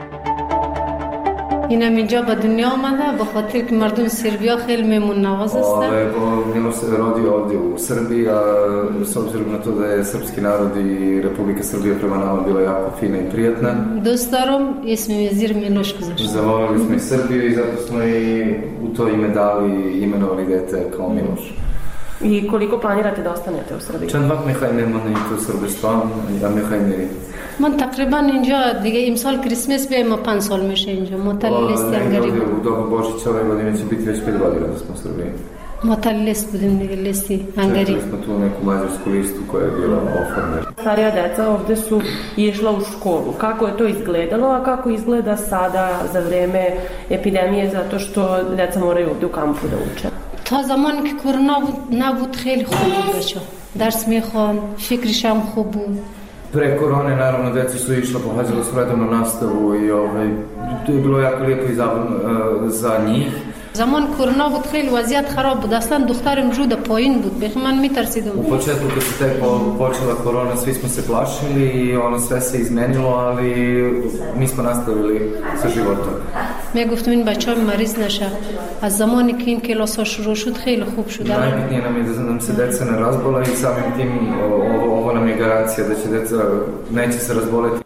اینم اینجا به دنیا آمده به خاطر که مردم سربیا خیلی مهمون نواز هستن. Miloš se rodio ovdje u Srbiji, a s obzirom na to da je srpski narod i Republika Srbija prema nama bila jako fina i prijatna. دوست دارم اسم وزیر میلوش گذاشتم. Zavolili smo i Srbiju i zato smo i u to ime dali, imenovali dete kao Miloš. I koliko planirate da ostanete u Srbiji? چند وقت میخوایم بمونیم تو سربستان یا میخوایم بریم؟ من تقریبا اینجا دیگه امسال کریسمس بیایم ما پنج سال میشه اینجا متللیست هنگری بود. Do Božića ove godine će biti već pet godina da smo u Srbiji. Motellist budem neke listi hangari. Čekali smo tu neku mađarsku listu koja je bila oformljena. Starija deca ovde su išla u školu. Kako je to izgledalo, a kako izgleda sada za vreme epidemije, zato što deca moraju ovde u kampu da uče? تا زمان که کرونا بود نبود خیلی خوب بود بچه درس میخوان فکرش هم خوب بود. Pre korone, naravno, deca su išla, pohađala su redovnu nastavu i ovaj, to je bilo jako lijepo i za, za njih. زمان کرونا بود خیلی وضعیت خراب بود اصلا دخترم جو da پایین بود بخی من میترسیدم. U početku kad se tek počela korona svi smo se plašili i ono sve se izmenilo, ali mi smo nastavili sa životom. می گفتم این بچه‌ها مریض نشه از زمانی که این کلاس ها شروع شد خیلی خوب شد. Najbitnije nam je da nam se deca ne razbola i samim tim ovo, ovo nam je garancija da će deca neće se razboleti.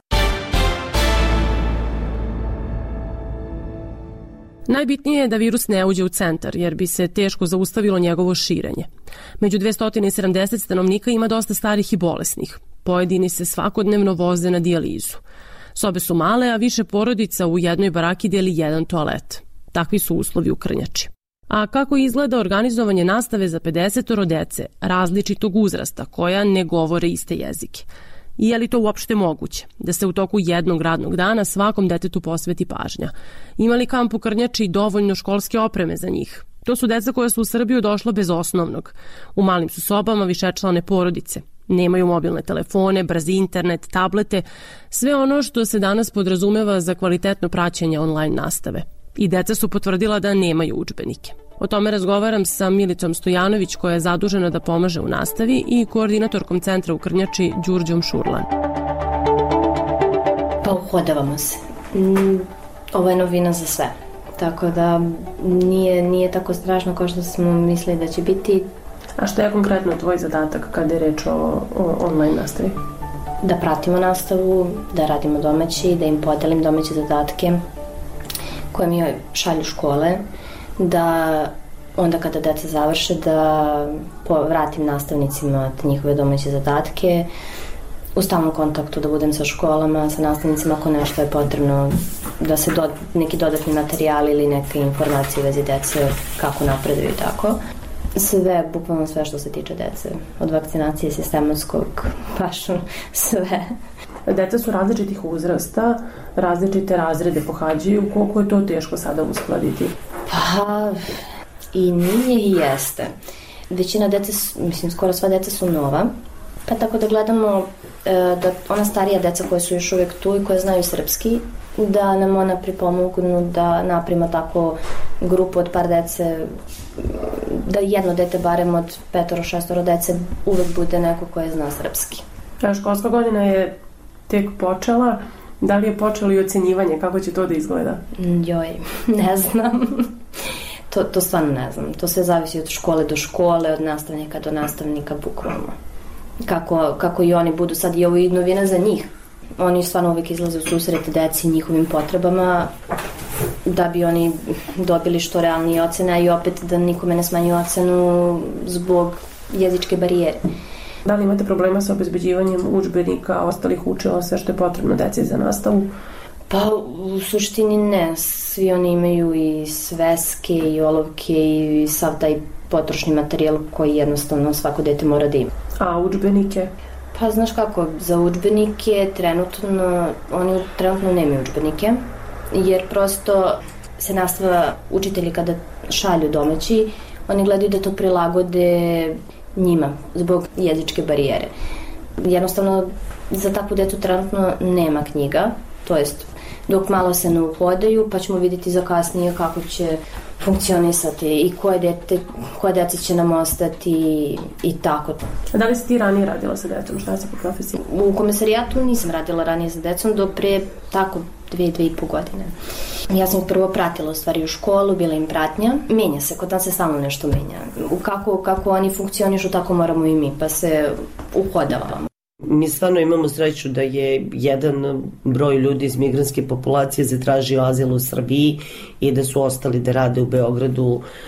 Najbitnije je da virus ne uđe u centar, jer bi se teško zaustavilo njegovo širenje. Među dvesta sedamdeset stanovnika ima dosta starih i bolesnih. Pojedini se svakodnevno voze na dijalizu. Sobe su male, a više porodica u jednoj baraki deli jedan toalet. Takvi su uslovi u Krnjači. A kako izgleda organizovanje nastave za pedesetoro dece različitog uzrasta koja ne govore iste jezike? I je li to uopšte moguće, da se u toku jednog radnog dana svakom detetu posveti pažnja? Ima li kamp u Krnjači dovoljno školske opreme za njih? To su deca koja su u Srbiju došla bez osnovnog. U malim su sobama višečlane porodice. Nemaju mobilne telefone, brzi internet, tablete, sve ono što se danas podrazumeva za kvalitetno praćenje online nastave. I deca su potvrdila da nemaju udžbenike. O tome razgovaram sa Milicom Stojanović koja je zadužena da pomaže u nastavi i koordinatorkom centra u Krnjači Đurđom Šurlan. Pa uhodavamo se. Ovo je novina za sve. Tako da nije, nije tako strašno kao što smo mislili da će biti. A što je konkretno tvoj zadatak kada je reč o, o online nastavi? Da pratimo nastavu, da radimo domaći, da im podelim domaće zadatke koje mi šalju škole, da onda kada deca završe da vratim nastavnicima te njihove domaće zadatke, u stalnom kontaktu da budem sa školama, sa nastavnicima ako nešto je potrebno, da se do, neki dodatni materijali ili neke informacije u vezi dece kako napreduju i tako. Sve, bukvalno sve što se tiče dece, od vakcinacije, sistematskog, baš sve. Deca su različitih uzrasta, različite razrede pohađaju, koliko je to teško sada uskladiti? Pa, i nije i jeste. Većina dece, mislim, skoro sva deca su nova, pa tako da gledamo e, da ona starija deca koja su još uvijek tu i koja znaju srpski, da nam ona pripomognu da napravimo tako grupu od par dece, da jedno dete barem od petoro, šestoro dece uvek bude neko koje zna srpski. A školska godina je tek počela, da li je počelo i ocenjivanje, kako će to da izgleda? Joj, ne znam. to, to stvarno ne znam. To sve zavisi od škole do škole, od nastavnika do nastavnika, bukvalno. Kako, kako i oni budu sad i ovo i novina za njih. Oni stvarno uvijek izlaze u susret deci i njihovim potrebama da bi oni dobili što realnije ocene i opet da nikome ne smanju ocenu zbog jezičke barijere. Da li imate problema sa obezbeđivanjem udžbenika, ostalih učila, sve što je potrebno deci za nastavu? Pa u suštini ne. Svi oni imaju i sveske i olovke i sav taj potrošni materijal koji jednostavno svako dete mora da ima. A udžbenike? Pa znaš kako, za udžbenike trenutno, oni trenutno nemaju udžbenike, jer prosto se nastava učitelji kada šalju domaći, oni gledaju da to prilagode njima zbog jezičke barijere. Jednostavno za takvu decu trenutno nema knjiga, to jest dok malo se ne uhodaju, pa ćemo vidjeti za kasnije kako će funkcionisati i koje dete, koje dece će nam ostati i tako. A da li si ti ranije radila sa decom? Šta si po profesiji? U komisarijatu nisam radila ranije sa decom do pre tako dve, dve i po godine. Ja sam ih prvo pratila u stvari u školu, bila im pratnja. Menja se, kod nas se samo nešto menja. Kako, kako oni funkcionišu, tako moramo i mi, pa se uhodavamo. Mi stvarno imamo sreću da je jedan broj ljudi iz migrantske populacije zatražio azil u Srbiji i da su ostali da rade u Beogradu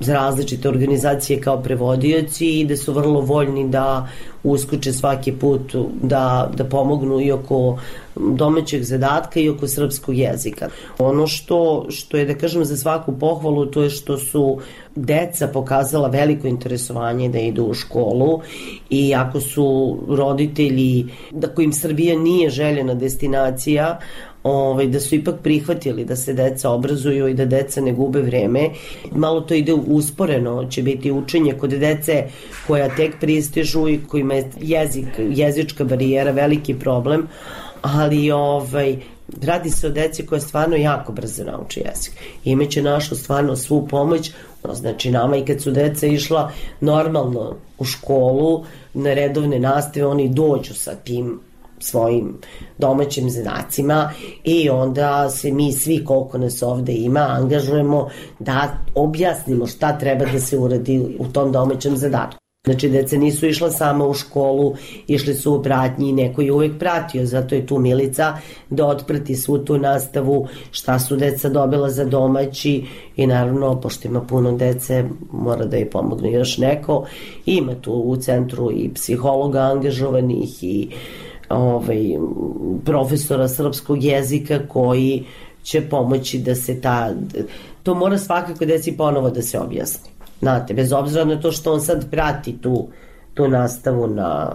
za različite organizacije kao prevodioci i da su vrlo voljni da uskoče svaki put da, da pomognu i oko domaćeg zadatka i oko srpskog jezika. Ono što, što je, da kažem, za svaku pohvalu, to je što su deca pokazala veliko interesovanje da idu u školu i ako su roditelji, da kojim Srbija nije željena destinacija, Ovaj, da su ipak prihvatili da se deca obrazuju i da deca ne gube vreme. Malo to ide usporeno, će biti učenje kod dece koja tek pristižu i kojima je jezik, jezička barijera veliki problem, ali ovaj, radi se o deci koja stvarno jako brzo nauči jezik. Imaće našu stvarno svu pomoć. Znači nama i kad su deca išla normalno u školu na redovne nastave, oni dođu sa tim svojim domaćim zadacima i onda se mi svi, koliko nas ovde ima, angažujemo da objasnimo šta treba da se uradi u tom domaćem zadatku. Znači, deca nisu išla sama u školu, išli su u pratnji i neko je uvek pratio, zato je tu Milica da otprati svu tu nastavu, šta su deca dobila za domaći i naravno, pošto ima puno dece, mora da je pomogne još neko. Ima tu u centru i psihologa angažovanih i ovaj, profesora srpskog jezika koji će pomoći da se ta... To mora svakako deci ponovo da se objasni. Znate, bez obzira na to što on sad prati tu, tu nastavu na,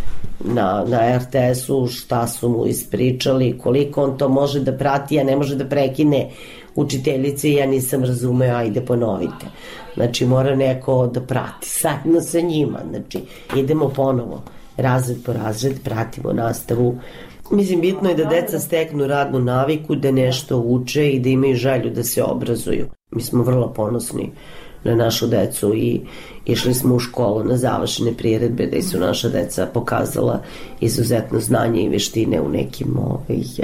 na, na er te esu, šta su mu ispričali, koliko on to može da prati, a ne može da prekine učiteljice, ja nisam razumeo, ajde ponovite. Znači, mora neko da prati zajedno sa njima. Znači, idemo ponovo, razred po razred, pratimo nastavu. Mislim, bitno je da deca steknu radnu naviku, da nešto uče i da imaju želju da se obrazuju. Mi smo vrlo ponosni na našu decu i išli smo u školu na završene priredbe da su naša deca pokazala izuzetno znanje i veštine u nekim ovih,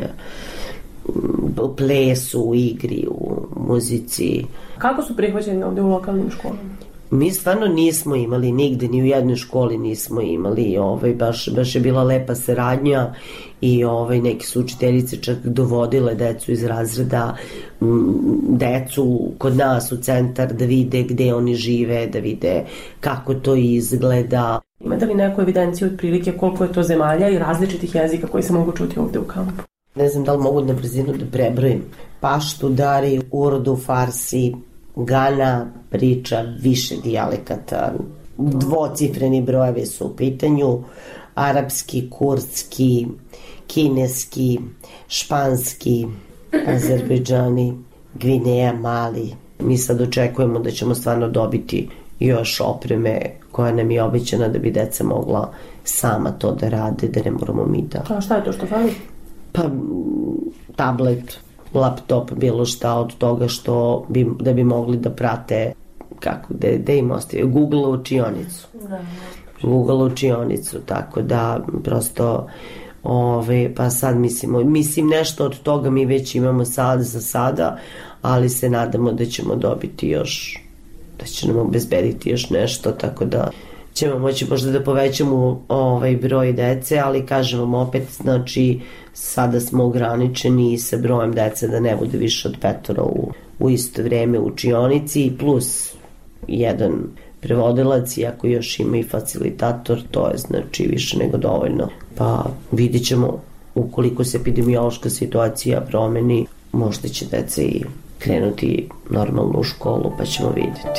u plesu, u igri, u muzici. Kako su prihvaćeni ovde u lokalnim školama? Mi stvarno nismo imali nigde, ni u jednoj školi nismo imali, ovaj, baš, baš je bila lepa saradnja i ovaj, neke su učiteljice čak dovodile decu iz razreda, decu kod nas u centar da vide gde oni žive, da vide kako to izgleda. Imate li neku evidenciju otprilike koliko je to zemalja i različitih jezika koji se mogu čuti ovde u kampu? Ne znam da li mogu na brzinu da prebrojim. Paštu, Dari, Urdu, Farsi, Gana priča više dijalekata, dvocifreni brojevi su u pitanju, arapski, kurdski, kineski, španski, Azerbejdžani, Gvineja, Mali. Mi sad očekujemo da ćemo stvarno dobiti još opreme koja nam je obećana da bi deca mogla sama to da rade, da ne moramo mi da... A šta je to što fali? Pa tablet, laptop, bilo šta od toga što bi, da bi mogli da prate kako, da, da im ostaje Google učionicu. Da. Google učionicu, tako da prosto ove, pa sad mislimo, mislim nešto od toga mi već imamo sad za sada, ali se nadamo da ćemo dobiti još, da će nam obezbediti još nešto, tako da ćemo moći možda da povećamo ovaj broj dece, ali kažem vam opet, znači sada smo ograničeni sa brojem dece da ne bude više od petoro u, u isto vreme u učionici, plus jedan prevodilac i ako još ima i facilitator, to je znači više nego dovoljno. Pa vidit ćemo ukoliko se epidemiološka situacija promeni, možda će deca i krenuti normalno u školu, pa ćemo vidjeti.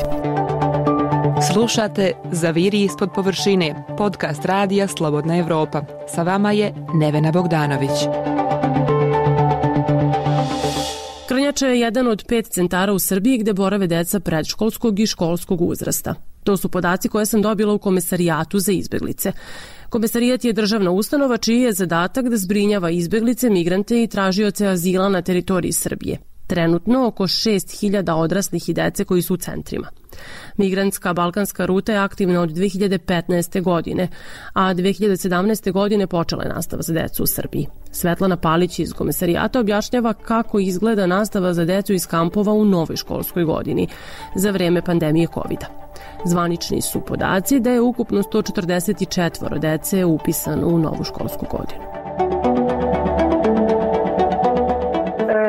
Slušate Zaviri ispod površine, podcast radija Slobodna Evropa. Sa vama je Nevena Bogdanović. Krnjača je jedan od pet centara u Srbiji gde borave deca predškolskog i školskog uzrasta. To su podaci koje sam dobila u Komesarijatu za izbeglice. Komesarijat je državna ustanova čiji je zadatak da zbrinjava izbeglice, migrante i tražioce azila na teritoriji Srbije. Trenutno oko šest hiljada odraslih i dece koji su u centrima. Migrantska balkanska ruta je aktivna od dve hiljade petnaeste. godine, a dve hiljade sedamnaeste. godine počela je nastava za decu u Srbiji. Svetlana Palić iz Komesarijata objašnjava kako izgleda nastava za decu iz kampova u novoj školskoj godini za vreme pandemije kovida. Zvanični su podaci da je ukupno sto četrdeset četiri dece upisano u novu školsku godinu.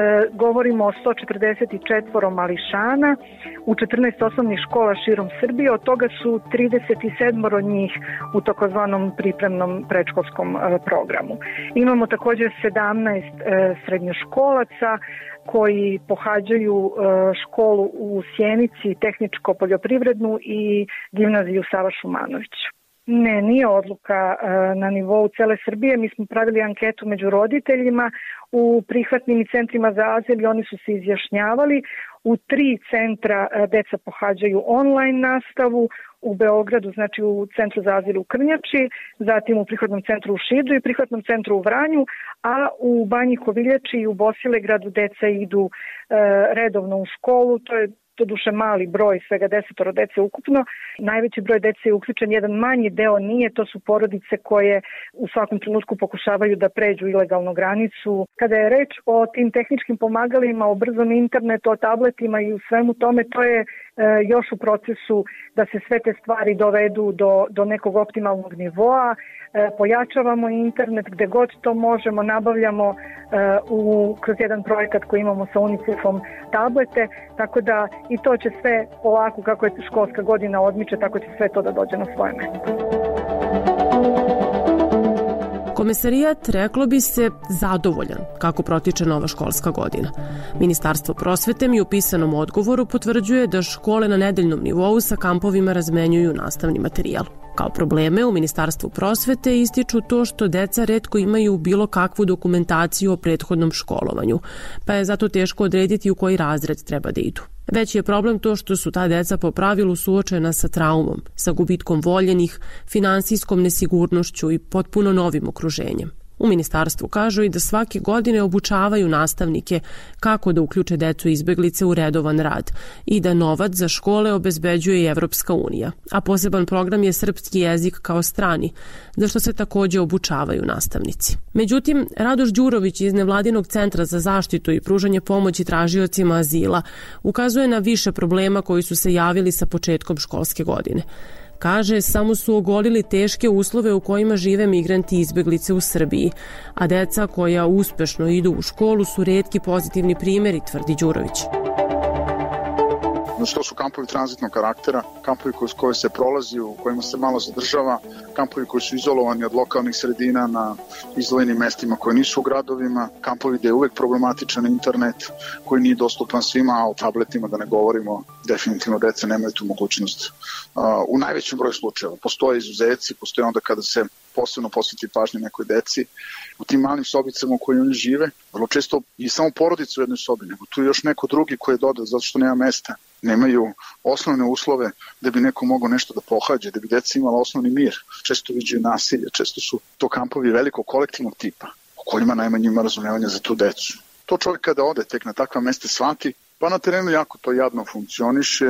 govorimo o sto četrdeset četiri mališana u četrnaest osnovnih škola širom Srbije, od toga su trideset sedam od njih u takozvanom pripremnom predškolskom programu. Imamo također sedamnaest srednjoškolaca koji pohađaju školu u Sjenici, tehničko-poljoprivrednu i gimnaziju Sava Šumanović. Ne, nije odluka na nivou cele Srbije. Mi smo pravili anketu među roditeljima u prihvatnim i centrima za azil i oni su se izjašnjavali. U tri centra deca pohađaju online nastavu, u Beogradu, znači u centru za azil u Krnjači, zatim u prihvatnom centru u Šidu i prihvatnom centru u Vranju, a u Banji Koviljači i u Bosilegradu deca idu e, redovno u školu. To je to duše mali broj, svega desetoro dece ukupno. Najveći broj dece je uključen, jedan manji deo nije, to su porodice koje u svakom trenutku pokušavaju da pređu ilegalnu granicu. Kada je reč o tim tehničkim pomagalima, o brzom internetu, o tabletima i u svemu tome, to je e, još u procesu da se sve te stvari dovedu do, do nekog optimalnog nivoa. E, pojačavamo internet gde god to možemo, nabavljamo e, u, kroz jedan projekat koji imamo sa UNICEF-om tablete, tako da i to će sve polako, kako je školska godina odmiče, tako će sve to da dođe na svoje mesto. Komesarijat, reklo bi se, zadovoljan kako protiče nova školska godina. Ministarstvo prosvete mi u pisanom odgovoru potvrđuje da škole na nedeljnom nivou sa kampovima razmenjuju nastavni materijal. Kao probleme u Ministarstvu prosvete ističu to što deca retko imaju bilo kakvu dokumentaciju o prethodnom školovanju, pa je zato teško odrediti u koji razred treba da idu. Veći je problem to što su ta deca po pravilu suočena sa traumom, sa gubitkom voljenih, finansijskom nesigurnošću i potpuno novim okruženjem. U ministarstvu kažu i da svake godine obučavaju nastavnike kako da uključe decu izbeglice u redovan rad i da novac za škole obezbeđuje i Evropska unija, a poseban program je srpski jezik kao strani, za što se takođe obučavaju nastavnici. Međutim, Radoš Đurović iz Nevladinog centra za zaštitu i pružanje pomoći tražiocima azila ukazuje na više problema koji su se javili sa početkom školske godine. Kaže, samo su ogolili teške uslove u kojima žive migranti i izbeglice u Srbiji, a deca koja uspešno idu u školu su retki pozitivni primjeri, tvrdi Đurović. Znači, to su kampovi tranzitnog karaktera, kampovi kroz koje se prolazi, u kojima se malo zadržava, kampovi koji su izolovani od lokalnih sredina na izdvojenim mestima koje nisu u gradovima, kampovi gde je uvek problematičan internet koji nije dostupan svima, a o tabletima da ne govorimo, definitivno deca nemaju tu mogućnost. U najvećem broju slučajeva postoje izuzeci, postoje onda kada se posebno posveti pažnje nekoj deci. U tim malim sobicama u kojoj oni žive, vrlo često i samo porodica u jednoj sobi, nego tu je još neko drugi koji je dodao zato što nema mesta. Nemaju osnovne uslove da bi neko mogao nešto da pohađe, da bi deca imala osnovni mir. Često viđaju nasilje, često su to kampovi velikog kolektivnog tipa, u kojima najmanje ima razumevanja za tu decu. To čovjek kada ode tek na takva mesta shvati, pa na terenu jako to jadno funkcioniše,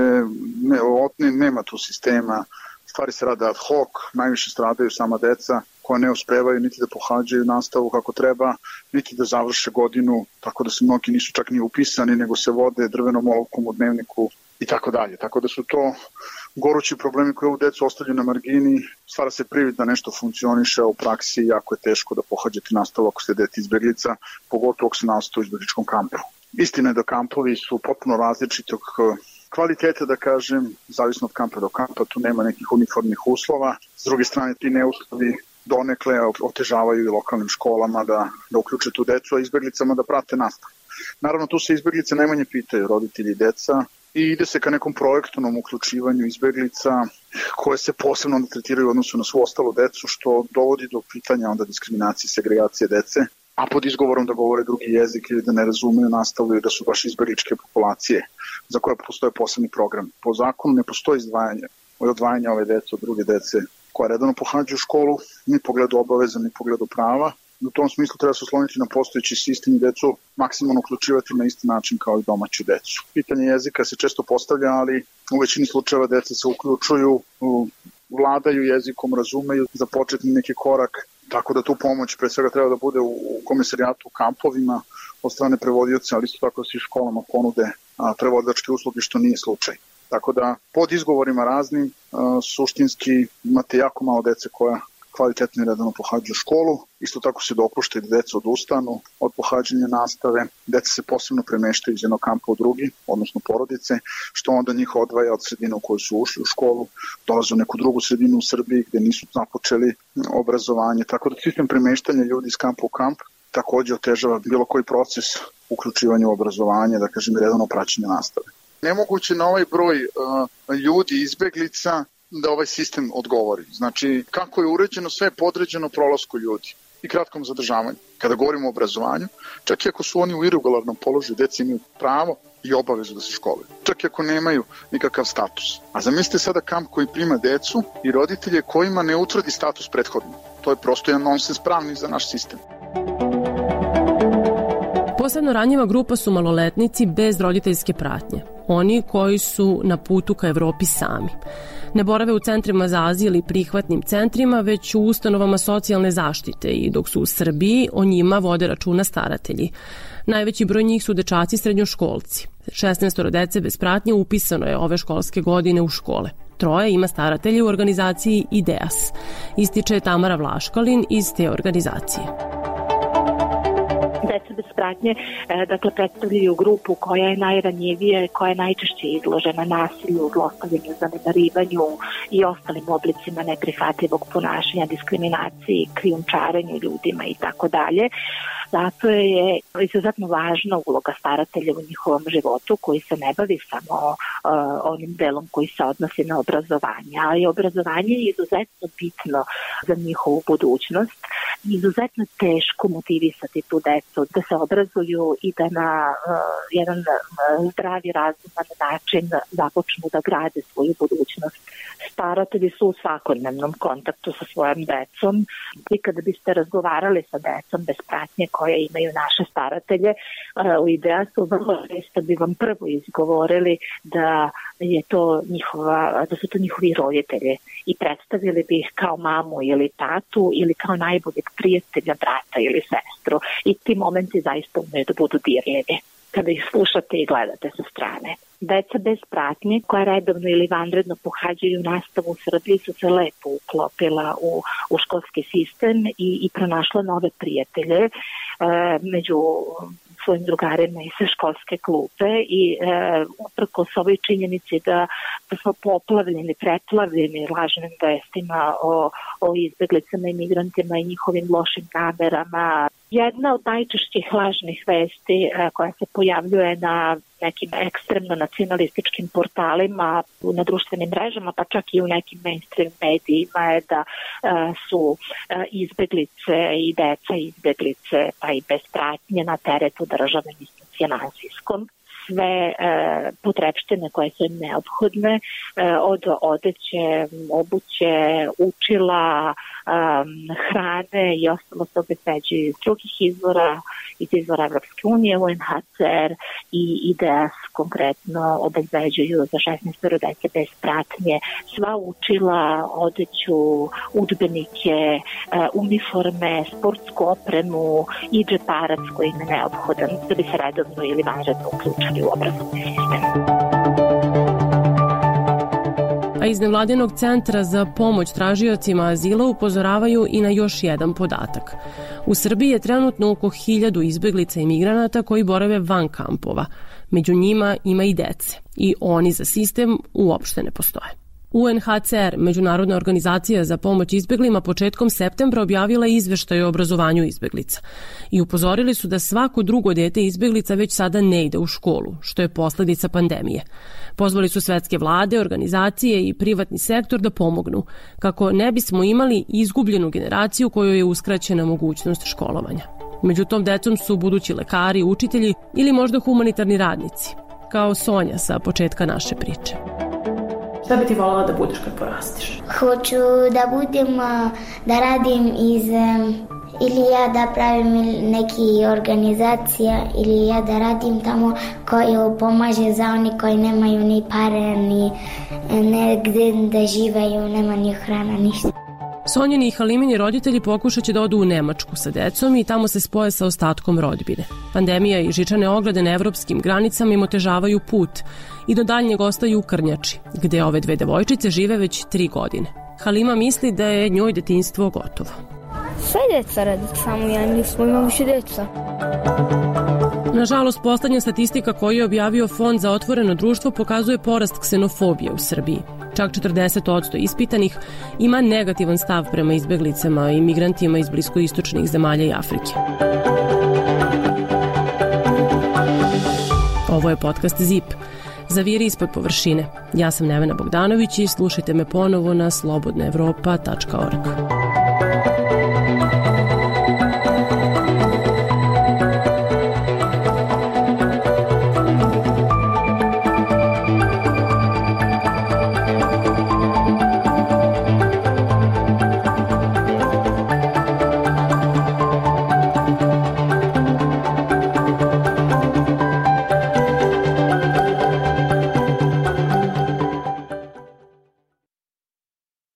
ne, nema tu sistema, stvari se rade ad hoc, najviše stradaju sama deca koja ne uspevaju niti da pohađaju nastavu kako treba, niti da završe godinu, tako da se mnogi nisu čak ni upisani, nego se vode drvenom olovkom u dnevniku i tako dalje. Tako da su to gorući problemi koji ovu decu ostavljaju na margini, stvara se privid da nešto funkcioniše, a u praksi jako je teško da pohađate nastavu ako ste dete izbeglica, pogotovo ako se nastavu u izbegličkom kampu. Istina je da kampovi su potpuno različitog kvaliteta, da kažem, zavisno od kampa do kampa, tu nema nekih uniformnih uslova. S druge strane, ti neuslovi donekle otežavaju i lokalnim školama da, da uključe tu decu, a izbeglicama da prate nastavu. Naravno, tu se izbeglice najmanje pitaju, roditelji i deca, i ide se ka nekom projektnom uključivanju izbeglica koje se posebno onda tretiraju u odnosu na svu ostalu decu, što dovodi do pitanja onda diskriminacije i segregacije dece, a pod izgovorom da govore drugi jezik ili da ne razumeju nastavu ili da su baš izbegličke populacije za koje postoje posebni program. Po zakonu ne postoji izdvajanje, odvajanje ove dece od druge dece koja redovno pohađaju školu, ni pogledu obaveza, ni pogledu prava. U tom smislu treba se osloniti na postojeći sistem i decu maksimalno uključivati na isti način kao i domaću decu. Pitanje jezika se često postavlja, ali u većini slučajeva deca se uključuju, vladaju jezikom, razumeju za početni neki korak, tako da tu pomoć pre svega treba da bude u komesarijatu, u kampovima od strane prevodioca, ali isto tako da se i školama ponude prevodilačke usluge, što nije slučaj. Tako da pod izgovorima raznim suštinski imate jako malo dece koja kvalitetno i redano pohađaju školu. Isto tako se dopušta da deca odustanu od pohađanja nastave. Deca se posebno premeštaju iz jednog kampa u drugi, odnosno porodice, što onda njih odvaja od sredine u kojoj su ušli u školu, dolaze u neku drugu sredinu u Srbiji gde nisu započeli obrazovanje. Tako da sistem premeštanja ljudi iz kampa u kamp takođe otežava bilo koji proces uključivanja u obrazovanje, da kažem, redano praćenje nastave. Nemoguće na ovaj broj uh, ljudi, izbeglica, da ovaj sistem odgovori. Znači, kako je uređeno, sve je podređeno prolasku ljudi i kratkom zadržavanju. Kada govorimo o obrazovanju, čak i ako su oni u irregularnom položaju, deca imaju pravo i obavezu da se školuju. Čak i ako nemaju nikakav status. A zamislite sada kamp koji prima decu i roditelje kojima ne utvrdi status prethodno. To je prosto jedan nonsens pravni za naš sistem. Posebno ranjiva grupa su maloletnici bez roditeljske pratnje. Oni koji su na putu ka Evropi sami. Ne borave u centrima za azil i prihvatnim centrima, već u ustanovama socijalne zaštite i dok su u Srbiji, o njima vode računa staratelji. Najveći broj njih su dečaci srednjoškolci. šesnaest dece bez pratnje upisano je ove školske godine u škole. Troje ima staratelji u organizaciji IDEAS. Ističe Tamara Vlaškalin iz te organizacije. Deca bez pratnje, dakle, predstavljaju grupu koja je najranjivija, koja je najčešće izložena nasilju, zlostavljanju, zanemarivanju i ostalim oblicima neprihvatljivog ponašanja, diskriminaciji, krijumčarenju ljudima i tako dalje. Zato je izuzetno važna uloga staratelja u njihovom životu, koji se ne bavi samo uh, onim delom koji se odnosi na obrazovanje, ali obrazovanje je izuzetno bitno za njihovu budućnost. Izuzetno teško motivisati tu decu da se obrazuju i da na uh, jedan uh, zdravi, razuman način započnu da grade svoju budućnost. Staratelji su u svakodnevnom kontaktu sa svojom decom i kada biste razgovarali sa decom bez pratnje koje imaju naše staratelje, uh, u IDEAS-u vrlo često bi vam prvo izgovorili da je to njihova, da su to njihovi roditelji i predstavili bi ih kao mamu ili tatu ili kao najboljeg prijatelja, brata ili sestru. I ti momenti zaista umeju da budu dirljivi kada ih slušate i gledate sa strane. Deca bez pratnje koja redovno ili vanredno pohađaju nastavu u Srbiji su se lepo uklopila u, u školski sistem i, i pronašla nove prijatelje e, među svojim drugarima i sa školske klupe i e, uprkos ovoj činjenici da, da smo poplavljeni, preplavljeni lažnim vestima o, o izbeglicama i migrantima i njihovim lošim namerama. Jedna od najčešćih lažnih vesti e, koja se pojavljuje na nekim ekstremno nacionalističkim portalima, na društvenim mrežama, pa čak i u nekim mainstream medijima je da e, su e, izbeglice i deca izbeglice pa i bez pratnje na teretu države i finansijskom. Sve e, potrepštine koje su im neophodne, e, od odeće, obuće, učila, um, hrane i ostalo se obezbeđuju iz drugih izvora, iz izvora Evropske unije, U N H C R i IDEAS konkretno obezbeđuju za šesnaest dece bez pratnje sva učila, odeću, udžbenike, uh, uniforme, sportsku opremu i džeparac koji im je neophodan da bi se redovno ili vanredno uključili u obrazovni sistem. A iz nevladinog centra za pomoć tražiocima azila upozoravaju i na još jedan podatak. U Srbiji je trenutno oko hiljadu izbeglica i migranata koji borave van kampova. Među njima ima i dece i oni za sistem uopšte ne postoje. U N H C R, Međunarodna organizacija za pomoć izbeglima, početkom septembra objavila izveštaj o obrazovanju izbeglica i upozorili su da svako drugo dete izbeglica već sada ne ide u školu, što je posledica pandemije. Pozvali su svetske vlade, organizacije i privatni sektor da pomognu, kako ne bismo imali izgubljenu generaciju kojoj je uskraćena mogućnost školovanja. Među tom decom su budući lekari, učitelji ili možda humanitarni radnici, kao Sonja sa početka naše priče. Šta bi ti voljela da budeš kad porastiš? Hoću da budem, da radim iz, ili ja da pravim neki organizacija, ili ja da radim tamo koji pomaže za oni koji nemaju ni pare, ni negde da živaju, nema ni hrana, ništa. Sonjini i Halimini roditelji pokušat će da odu u Nemačku sa decom i tamo se spoje sa ostatkom rodbine. Pandemija i žičane ograde na evropskim granicama im otežavaju put i do daljnjeg ostaju u Krnjači, gde ove dve devojčice žive već tri godine. Halima misli da je njoj detinjstvo gotovo. Sve deca radi, samo ja nismo, imamo više deca. Nažalost, poslednja statistika koju je objavio Fond za otvoreno društvo pokazuje porast ksenofobije u Srbiji. Čak četrdeset posto ispitanih ima negativan stav prema izbeglicama i migrantima iz bliskoistočnih zemalja i Afrike. Ovo je podcast Zip. Zaviri ispod površine. Ja sam Nevena Bogdanović i slušajte me ponovo na slobodna evropa tačka org.